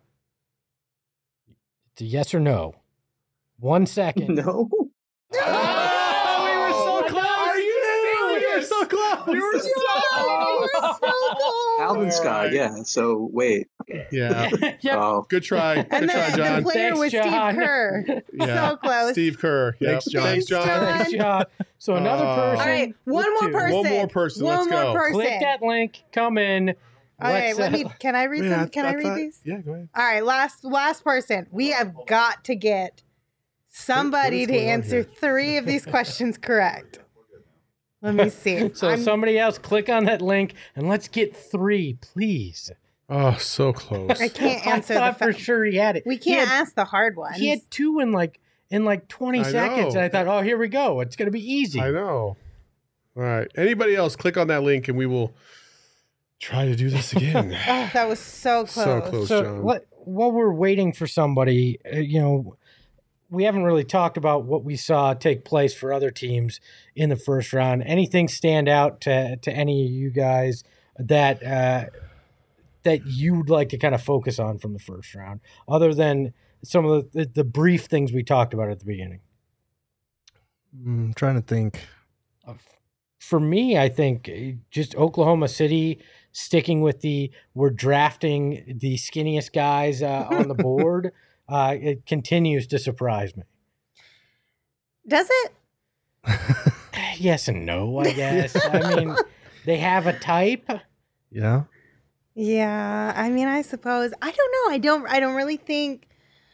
It's a yes or no. 1 second. No. we were so close. Are you serious? You were so close. You were so close. Alvin Scott. Yeah. So wait. Yeah. Yep. Oh. Good try. And Good try, the John. player Thanks, was John. Steve Kerr. Yeah. So close. Steve Kerr. Yep. Thanks, John. Thanks, John. Nice job. So another person. All right, one with more two. person. One more person. One Let's more go. person. Click that link. Come in. All right, Let's, can I read Yeah, them? Can I read thought- these? Yeah, go ahead. All right, last person. We have got to get somebody What to is going on answer here? 3 of these questions correct. Let me see. So somebody else click on that link and let's get 3, please. Oh, so close. I can't answer I thought the for sure he had it. We can't ask the hard ones. He had 2 in like 20 I seconds. know. And I thought, oh, here we go. It's gonna be easy. I know. All right. Anybody else, click on that link and we will try to do this again. Oh, that was so close. So close, So John. while we're waiting for somebody, we haven't really talked about what we saw take place for other teams in the first round. Anything stand out to any of you guys that that you'd like to kind of focus on from the first round, other than some of the brief things we talked about at the beginning? I'm trying to think. For me, I think just Oklahoma City sticking with we're drafting the skinniest guys on the board. It continues to surprise me. Does it? Yes and no, I guess. I mean, they have a type. Yeah. Yeah, I mean, I suppose. I don't know. I don't really think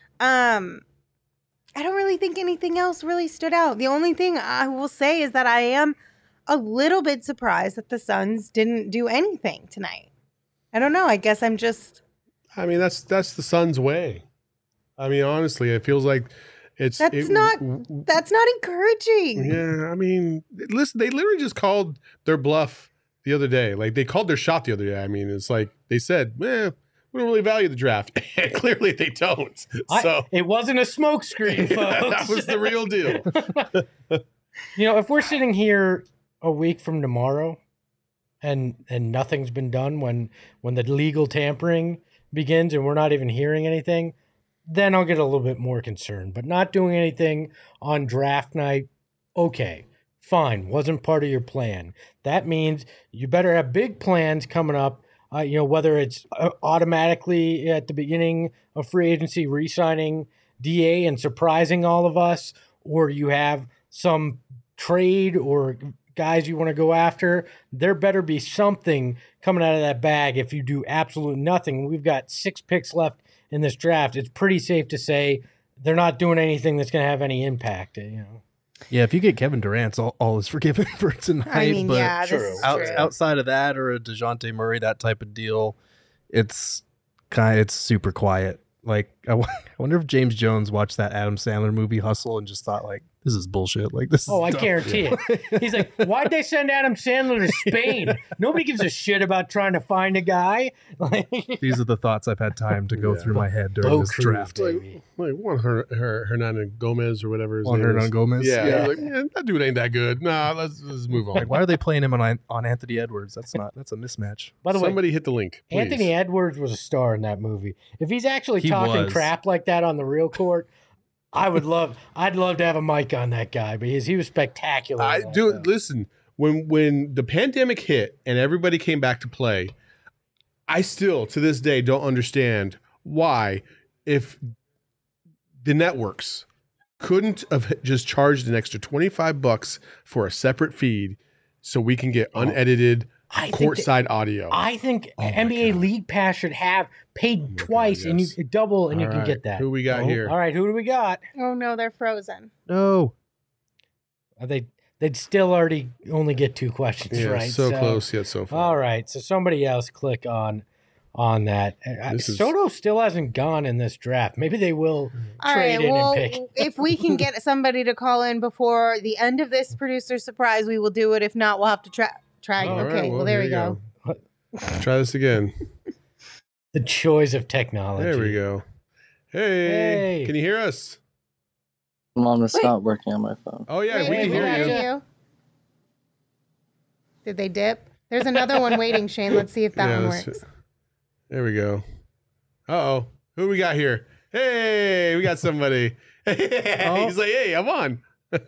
anything else really stood out. The only thing I will say is that I am a little bit surprised that the Suns didn't do anything tonight. I don't know. I guess I'm just I mean, that's the Suns' way. I mean, honestly, it feels like that's not encouraging. Yeah, I mean, listen, they literally just called their bluff the other day. Like, they called their shot the other day. I mean, it's like they said, we don't really value the draft. And clearly they don't. So It wasn't a smokescreen, folks. that was the real deal. If we're sitting here a week from tomorrow and nothing's been done when the legal tampering begins and we're not even hearing anything, then I'll get a little bit more concerned. But not doing anything on draft night, okay, fine, wasn't part of your plan. That means you better have big plans coming up, whether it's automatically at the beginning of free agency re-signing DA and surprising all of us, or you have some trade or guys you want to go after. There better be something coming out of that bag. If you do absolutely nothing, we've got 6 picks left in this draft. It's pretty safe to say they're not doing anything that's going to have any impact. Yeah, if you get Kevin Durant, all is forgiven for tonight. I mean, but yeah, this is true. outside of that, or a DeJounte Murray, that type of deal, it's super quiet. Like, I wonder if James Jones watched that Adam Sandler movie Hustle and just thought, like, this is bullshit. Like, this. Oh, is I guarantee it. He's like, why'd they send Adam Sandler to Spain? Nobody gives a shit about trying to find a guy. These are the thoughts I've had time to go through my head during this draft. Like Juan Hernan Gomez or whatever his Juan name Hernan is. Gomez? Yeah. Like, man, that dude ain't that good. Nah, let's move on. Like, why are they playing him on Anthony Edwards? That's a mismatch. By the way, somebody hit the link, please. Anthony Edwards was a star in that movie. If he's actually talking crap like that on the real court, I'd love to have a mic on that guy because he was spectacular. Listen, when the pandemic hit and everybody came back to play, I still to this day don't understand why, if the networks couldn't have just charged an extra $25 for a separate feed so we can get unedited courtside audio. I think NBA League Pass should have paid twice and you double and you can get that. Who we got here? All right, who do we got? Oh no, they're frozen. No. They'd still already only get 2 questions, right? So close yet so far. All right, so somebody else click on that. Soto still hasn't gone in this draft. Maybe they will trade in and pick. If we can get somebody to call in before the end of this producer surprise, we will do it. If not, we'll have to try. Okay, well, there we go. Try this again. The joys of technology. There we go. Hey, can you hear us? Mom, it's not working on my phone. Oh, yeah, we can hear you. Did they dip? There's another one waiting, Shane. Let's see if that one works. There we go. Uh-oh. Who we got here? Hey, we got somebody. He's like, hey, I'm on.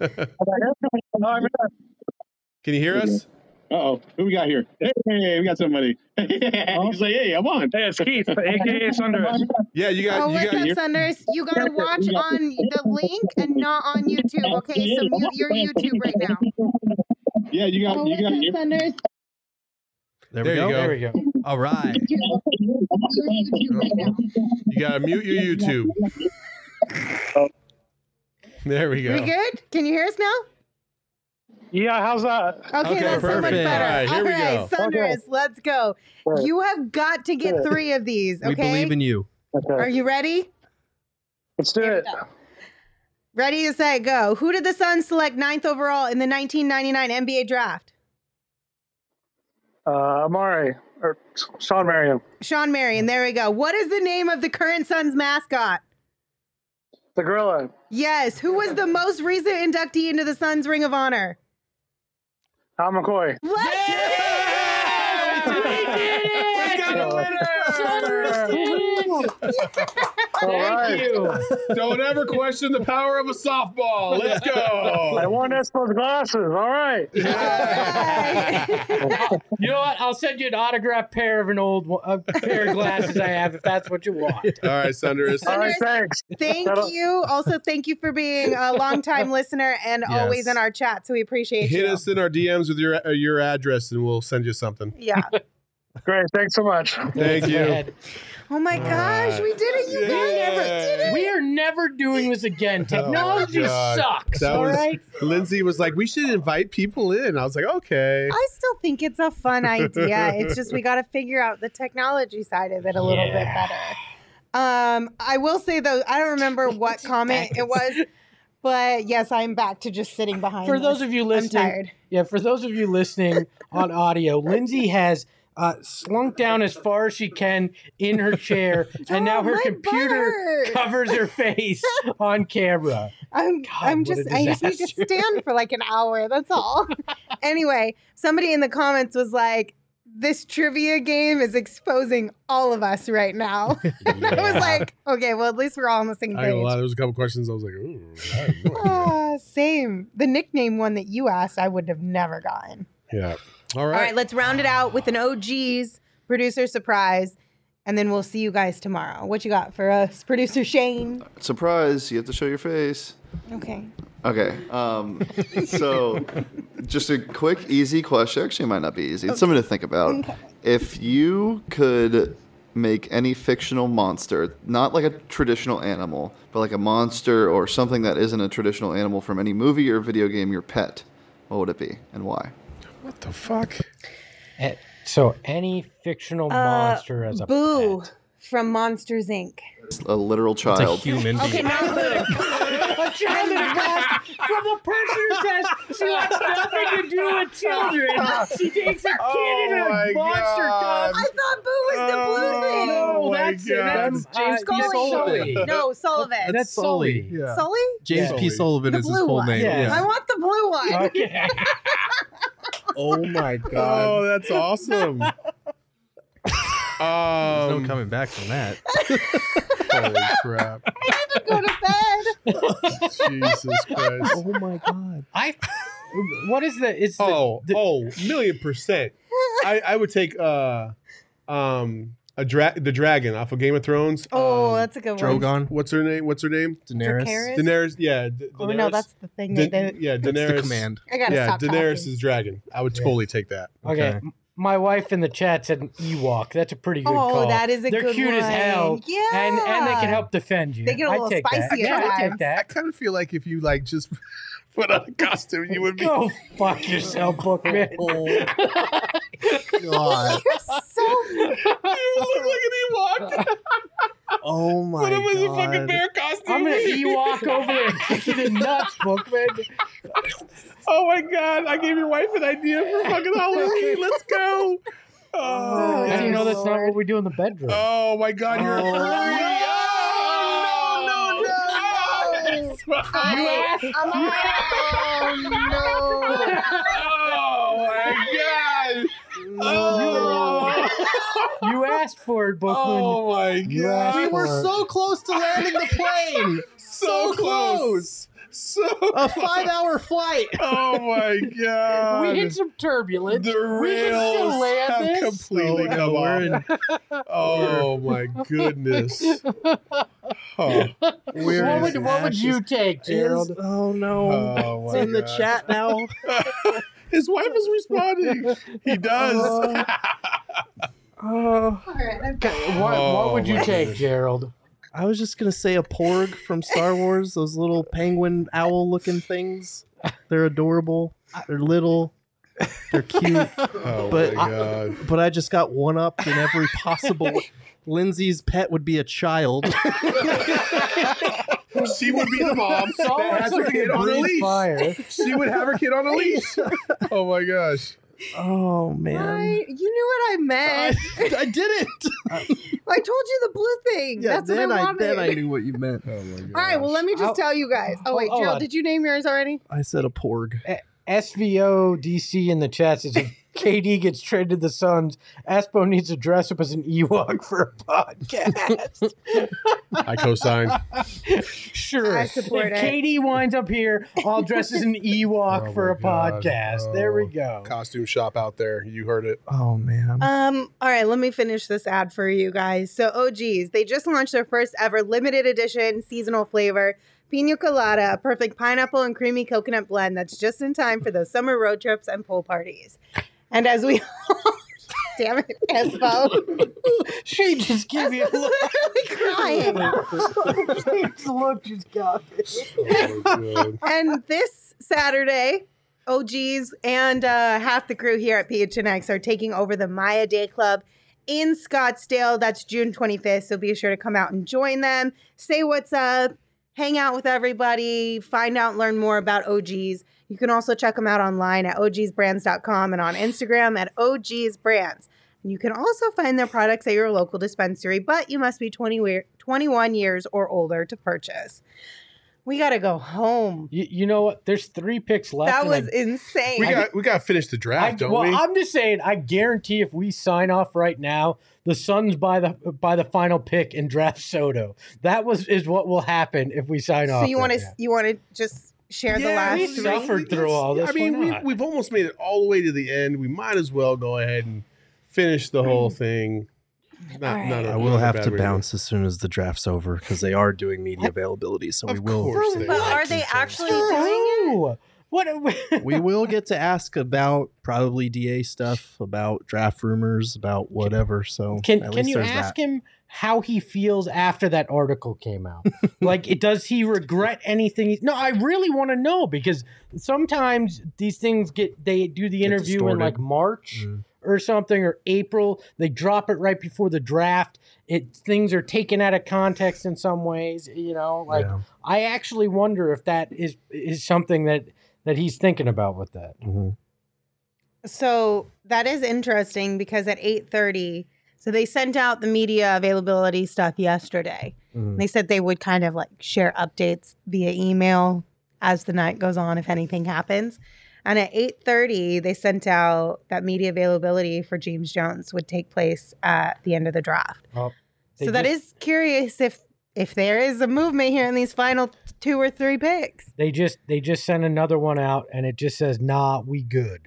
Can you hear us? Uh-oh. Who we got here? Hey, we got somebody. He's like, hey, I'm on. Hey, it's Keith, a.k.a. Sunders. Yeah, you got Sunders? You got to watch on the link and not on YouTube, okay? So mute your YouTube right now. Yeah, you got Sunders. There we go. There we go. All right. You got to mute your YouTube. There we go. We good? Can you hear us now? Yeah, how's that? Okay, that's so much better. All right, here we go. Sunders, let's go. You have got to get 3 of these, okay? We believe in you. Okay. Are you ready? Let's do it. Ready, set, go. Who did the Suns select 9th overall in the 1999 NBA draft? Amari, or Sean Marion. Sean Marion, there we go. What is the name of the current Suns mascot? The gorilla. Yes. Who was the most recent inductee into the Suns Ring of Honor? Al McCoy. Let's We got a winner! Thank you. Don't ever question the power of a softball. Let's go. I won Espo's glasses. All right. You know what? I'll send you an autographed pair of pair of glasses I have if that's what you want. All right, Sunders. All right, thanks. Thank you. Also, thank you for being a longtime listener and always in our chat. So we appreciate you. Hit us in our DMs with your address and we'll send you something. Yeah. Great. Thanks so much. Thank you. Oh my gosh, we did it. You guys never did it. We are never doing this again. Technology sucks. All right. Lindsay was like, we should invite people in. I was like, okay. I still think it's a fun idea. It's just we got to figure out the technology side of it a little bit better. I will say though, I don't remember what comment it was, but yes, I'm back to just sitting behind. For those of you listening, I'm tired. Yeah, for those of you listening on audio, Lindsay has slunk down as far as she can in her chair, and now her computer covers her face on camera. I just need to stand for like an hour. That's all. Anyway, somebody in the comments was like, this trivia game is exposing all of us right now. I was like, okay, well, at least we're all on the same page. There was a couple questions. I was like, ooh. Same. The nickname one that you asked, I would have never gotten. Yeah. All right. All right, let's round it out with an OG's producer surprise, and then we'll see you guys tomorrow. What you got for us, producer Shane? Surprise, you have to show your face. Okay. Okay. So just a quick, easy question. Actually, it might not be easy. It's something to think about. Okay. If you could make any fictional monster, not like a traditional animal, but like a monster or something that isn't a traditional animal from any movie or video game, your pet, what would it be and why? What the fuck? So any fictional monster as a Boo. pet. from Monsters Inc. A literal child. It's a human being. Okay, now A child that is asked from a person who says she wants nothing to do with children. She takes a kid in a monster costume. I thought Boo was the blue thing. No, that's James P. Sullivan. No, Sullivan. That's Sully. Yeah. Sully? James P. Sullivan The is his blue full one. name. Yeah. I want the blue one. Okay. Oh my god. Oh, that's awesome. There's no coming back from that. Holy crap. I need to go to bed. Jesus Christ. Oh my god. What is the? It's $1,000,000%. I would take the dragon off of Game of Thrones. Oh, that's a good one. Drogon. What's her name? Daenerys. Daenerys. Yeah. Oh no, that's the thing. Yeah, It's the Daenerys. command. I gotta Yeah, stop Daenerys talking. is dragon. I would totally take that. Okay. My wife in the chat said an Ewok. That's a pretty good call. Oh, that is a They're good cute as one. hell. Yeah. And they can help defend you. They get a little I'd take spicy that. Yeah, at I'd take times. that. I kind of feel like if you like just put on a costume, you would be. Go fuck yourself, Bookman. God. You're so. You look like an Ewok. Oh my Put him in a fucking god. bear costume. I'm gonna Ewok over there and kick you in the nuts, Bookman. Oh my god! I gave your wife an idea for fucking Halloween. Let's go. Oh, How do you know yes. that's not what we do in the bedroom? Oh my god! You're a freak. You asked. Oh my god! You asked for it, Bookman. Oh my You god! asked We for were it. so close to landing the plane. So close. So A 5-hour flight. Oh my god! We hit some turbulence. The We can still rails land have this. completely come off. Oh my goodness! Oh, What would you take, Gerald? Oh no. Oh, It's my in the God. chat now. His wife is responding. He does. What would you my take, goodness. Gerald? I was just gonna say a porg from Star Wars. Those little penguin owl looking things. They're adorable. They're little. They're cute. Oh But my god! But I just got one up in every possible. Lindsay's pet would be a child. She would be the mom that has her kid on a leash. Fire. She would have her kid on a leash. Oh my gosh! Oh man. You knew what I meant. I didn't. I told you the blue thing. Yeah, That's what then I I wanted. then I knew what you meant. Oh my god! All right, well, let me just tell you guys. Oh, wait, hold Gerald, on. did you name yours already? I said a porg. SVO DC in the chat says if KD gets traded to the Suns, Aspo needs to dress up as an Ewok for a podcast. I co-sign. Sure. I support if it. KD winds up here, I'll dress as an Ewok Oh for my a God. podcast. There we Oh. go. Costume shop out there. You heard it. Oh man. All right, let me finish this ad for you guys. So, OGs, they just launched their first ever limited edition seasonal flavor, Pina Colada, a perfect pineapple and creamy coconut blend that's just in time for those summer road trips and pool parties. And as we damn it, Espo. She just gave me a look. Crying. Look, she's got Oh my god! And this Saturday, OGs and half the crew here at PHNX are taking over the Maya Day Club in Scottsdale. That's June 25th. So be sure to come out and join them. Say what's up. Hang out with everybody. Find out and learn more about OGs. You can also check them out online at ogsbrands.com and on Instagram at ogsbrands. And you can also find their products at your local dispensary, but you must be 21 years or older to purchase. We got to go home. You know what? There's 3 picks left. That and was insane. We got to finish the draft, don't well, we? I'm just saying. I guarantee if we sign off right now, the Suns buy the final pick and draft Soto. That is what will happen if we sign off. So you want to just share the last we 3? suffered through all this. I mean, Why not? we've almost made it all the way to the end. We might as well go ahead and finish the whole thing. I will have to bounce as soon as the draft's over because they are doing media availability. So we will. course they But are. are they actually doing Ooh. What? We will get to ask about probably DA stuff, about draft rumors, about whatever. So Can at least you there's ask that. him how he feels after that article came out? Like, does he regret anything? No, I really want to know because sometimes these things they do the interview in distorted. like March, or something, or April. They drop it right before the draft. Things are taken out of context in some ways. I actually wonder if that is something that he's thinking about with that. Mm-hmm. So that is interesting because at 8:30, so they sent out the media availability stuff yesterday. Mm-hmm. They said they would kind of like share updates via email as the night goes on if anything happens. And at 8:30, they sent out that media availability for James Jones would take place at the end of the draft. So that is curious if there is a movement here in these final 2 or 3 picks. They just sent another one out, and it just says, "Nah, we good."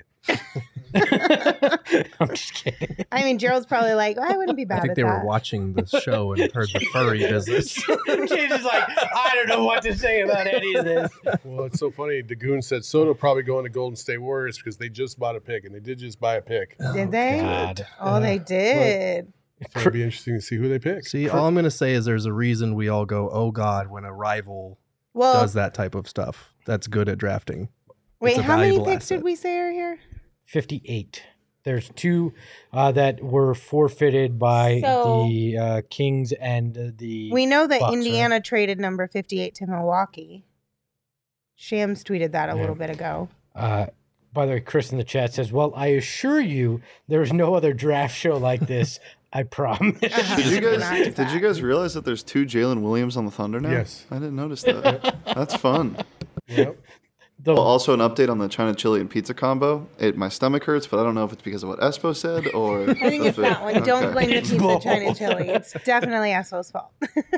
I'm just kidding. I mean, Gerald's probably like, I wouldn't be bad at that. I think they were watching the show and heard the furry business. She's just like, I don't know what to say about any of this. Well, it's so funny. Dagoon said Soto probably going to Golden State Warriors because they just bought a pick, and they did just buy a pick. Did they? God. Oh, they did. So it'll be interesting to see who they pick. See, all I'm going to say is there's a reason we all go, oh, God, when a rival does that type of stuff. That's good at drafting. Wait, how many picks did we say are here? 58. There's 2 that were forfeited by the Kings and the We know that Bucks, Indiana right? traded number 58 to Milwaukee. Shams tweeted that a little bit ago. By the way, Chris in the chat says, well, I assure you there's no other draft show like this. I promise. Did you guys realize that there's 2 Jalen Williams on the Thunder now? Yes. I didn't notice that. That's fun. Yep. Also, an update on the China chili and pizza combo. My stomach hurts, but I don't know if it's because of what Espo said or. I think it's that one. Don't blame the pizza China chili. It's definitely Espo's fault.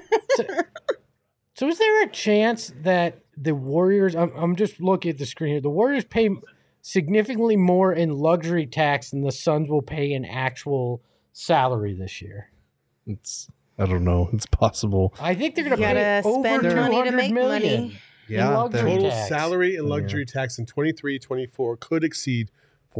So is there a chance that the Warriors, I'm just looking at the screen here, the Warriors pay significantly more in luxury tax than the Suns will pay in actual salary this year? I don't know. It's possible. I think they're going to pay over spend money to make million. money. Yeah, total salary and luxury tax in 23-24 could exceed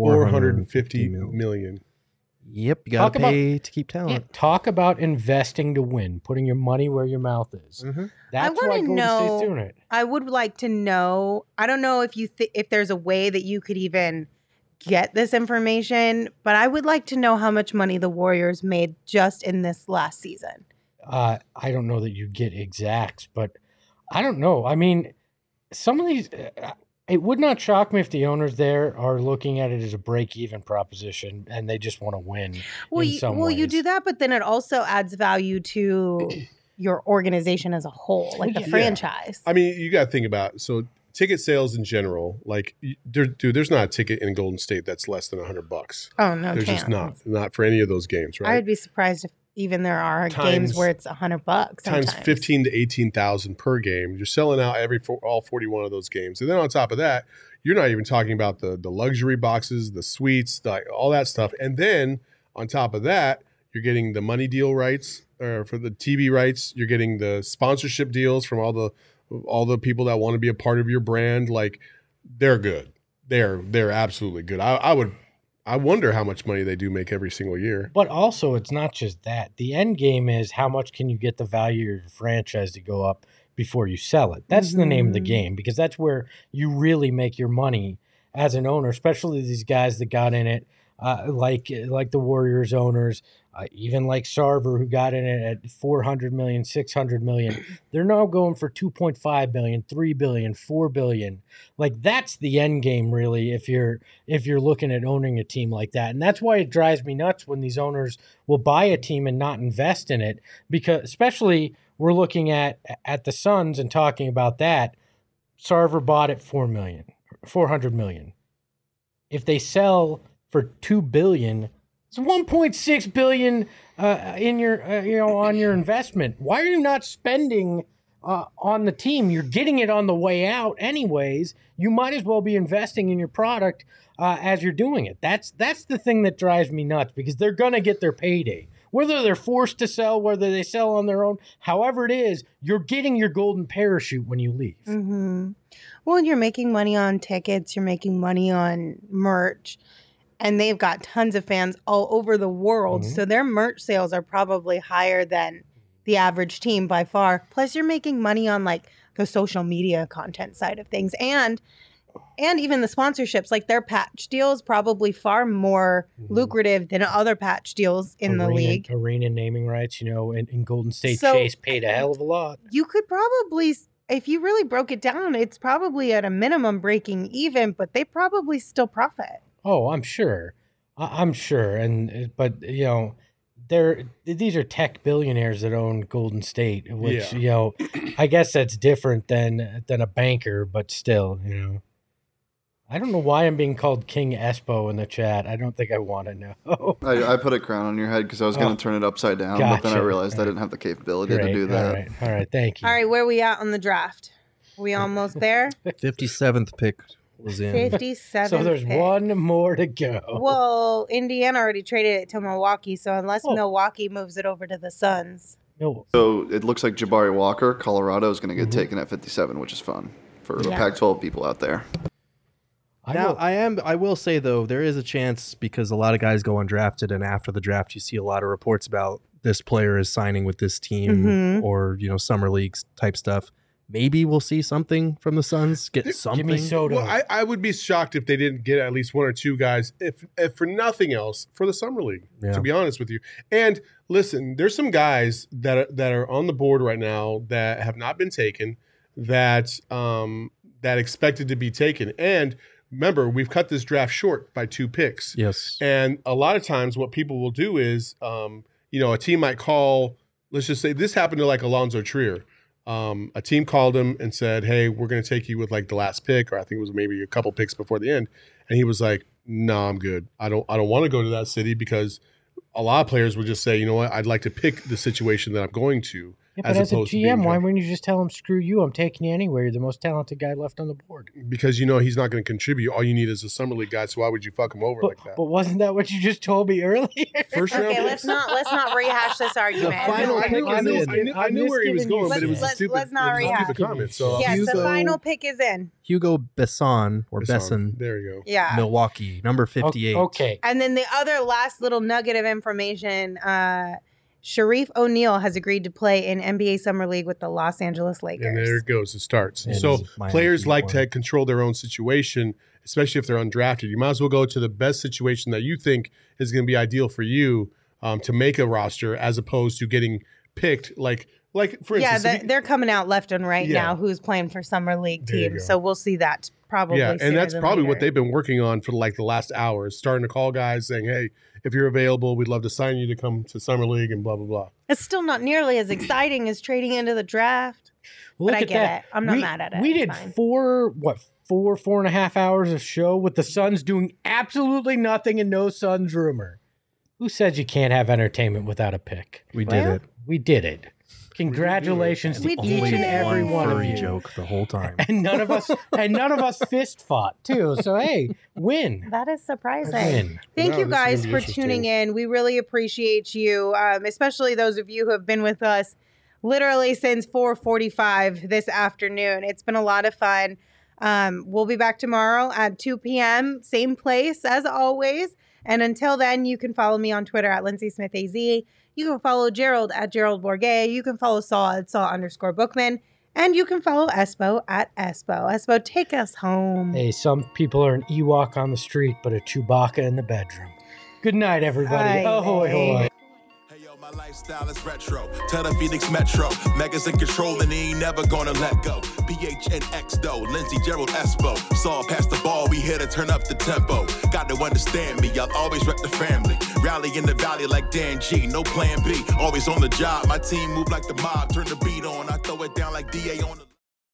$450 million. Yep, you got to pay to keep talent. Talk about investing to win, putting your money where your mouth is. Mm-hmm. That's why Golden State's doing it. I would like to know. I don't know if if there's a way that you could even get this information, but I would like to know how much money the Warriors made just in this last season. I don't know that you get exacts, but I don't know. I mean, some of these, it would not shock me if the owners there are looking at it as a break-even proposition and they just want to win. Well, you do that, but then it also adds value to your organization as a whole, like the franchise. I mean, you got to think about ticket sales in general. Like, there's not a ticket in Golden State that's less than $100. Oh no, there's just not for any of those games, right? I would be surprised if even there are games where it's $100 times 15 to 18,000 per game. You're selling out all 41 of those games, and then on top of that, you're not even talking about the luxury boxes, the suites, all that stuff, and then on top of that, you're getting the money deal rights for the TV rights. You're getting the sponsorship deals from all the people that want to be a part of your brand. Like, they're good. They're absolutely good. I wonder how much money they do make every single year. But also, it's not just that. The end game is how much can you get the value of your franchise to go up before you sell it. That's the name of the game, because that's where you really make your money as an owner, especially these guys that got in it, like the Warriors owners, even like Sarver, who got in it at $400 million, $600 million. They're now going for $2.5 billion, $3 billion, $4 billion. Like, that's the end game, really, if you're looking at owning a team like that. And that's why it drives me nuts when these owners will buy a team and not invest in it, because especially we're looking at the Suns and talking about that. Sarver bought it $400 million. If they sell for $2 billion, it's $1.6 billion in your on your investment. Why are you not spending on the team? You're getting it on the way out anyways. You might as well be investing in your product as you're doing it. That's the thing that drives me nuts, because they're gonna get their payday. Whether they're forced to sell, whether they sell on their own, however it is, you're getting your golden parachute when you leave. Mm-hmm. Well, you're making money on tickets. You're making money on merch. And they've got tons of fans all over the world. Mm-hmm. So their merch sales are probably higher than the average team by far. Plus, you're making money on like the social media content side of things. And and even the sponsorships, like their patch deals, probably far more lucrative than other patch deals in the league. Arena naming rights, in Golden State, Chase paid a hell of a lot. You could probably, if you really broke it down, it's probably at a minimum breaking even, but they probably still profit. Oh, I'm sure. I'm sure. But these are tech billionaires that own Golden State, which, I guess that's different than a banker, but still, I don't know why I'm being called King Espo in the chat. I don't think I want to know. I put a crown on your head because I was going to turn it upside down, but then I realized I didn't have the capability to do that. All right, thank you. All right, where are we at on the draft? Are we almost there? 57th pick was in. 57th So there's pick. one more to go. Well, Indiana already traded it to Milwaukee, so unless Milwaukee moves it over to the Suns. No. So it looks like Jabari Walker, Colorado, is going to get taken at 57, which is fun for Pac-12 people out there. I will say, though, there is a chance because a lot of guys go undrafted, and after the draft, you see a lot of reports about this player is signing with this team or, summer leagues type stuff. Maybe we'll see something from the Suns, get something. Give me Soto. Well, I would be shocked if they didn't get at least one or two guys, if for nothing else, for the summer league, to be honest with you. And listen, there's some guys that are on the board right now that have not been taken, that expected to be taken. And remember, we've cut this draft short by 2 picks. Yes. And a lot of times what people will do is, a team might call, let's just say this happened to like Alonzo Trier. A team called him and said, hey, we're going to take you with like the last pick, or I think it was maybe a couple picks before the end. And he was like, no, I'm good. I don't want to go to that city, because a lot of players would just say, you know what, I'd like to pick the situation that I'm going to. Yeah, but as a GM, why wouldn't you just tell him, screw you, I'm taking you anywhere. You're the most talented guy left on the board. Because he's not going to contribute. All you need is a summer league guy, so why would you fuck him over like that? But wasn't that what you just told me earlier? First round okay, let's not rehash this argument. I knew where he was going, but it was a stupid comment. So yes, the final pick is in. Hugo Besson or Besson. There you go. Yeah. Milwaukee, number 58. Okay. And then the other last little nugget of information, Sharif O'Neal has agreed to play in NBA Summer League with the Los Angeles Lakers. And there it goes. It starts. So players like to control their own situation, especially if they're undrafted. You might as well go to the best situation that you think is going to be ideal for you to make a roster, as opposed to getting picked like for instance. Yeah, they're coming out left and right now who's playing for Summer League teams. So we'll see that probably. Yeah, and that's probably what they've been working on for like the last hour, starting to call guys saying, hey, if you're available, we'd love to sign you to come to Summer League and blah, blah, blah. It's still not nearly as exciting as trading into the draft. Look but I at get that. it. I'm not mad at it. We did 4.5 hours of show with the Suns doing absolutely nothing and no Suns rumor. Who says you can't have entertainment without a pick? We did it. We did it. Congratulations to each and every one of you. Joke the whole time, and none of us fist fought too. So hey, win. That is surprising. Win. Thank you guys for tuning in. We really appreciate you, especially those of you who have been with us literally since 4:45 this afternoon. It's been a lot of fun. We'll be back tomorrow at 2 p.m. Same place as always. And until then, you can follow me on Twitter at Lindsay Smith AZ. You can follow Gerald at Gerald Bourget. You can follow Saul at Saul_Bookman. And you can follow Espo at Espo. Espo, take us home. Hey, some people are an Ewok on the street, but a Chewbacca in the bedroom. Good night, everybody. Ahoy, hoy. My lifestyle is retro. Tell the Phoenix Metro. Megas in control and he ain't never gonna let go. PHNX though. Lindsay Gerald Espo. Saw past the ball. We here to turn up the tempo. Got to understand me. I'll always rep the family. Rally in the valley like Dan G. No plan B. Always on the job. My team move like the mob. Turn the beat on. I throw it down like DA on the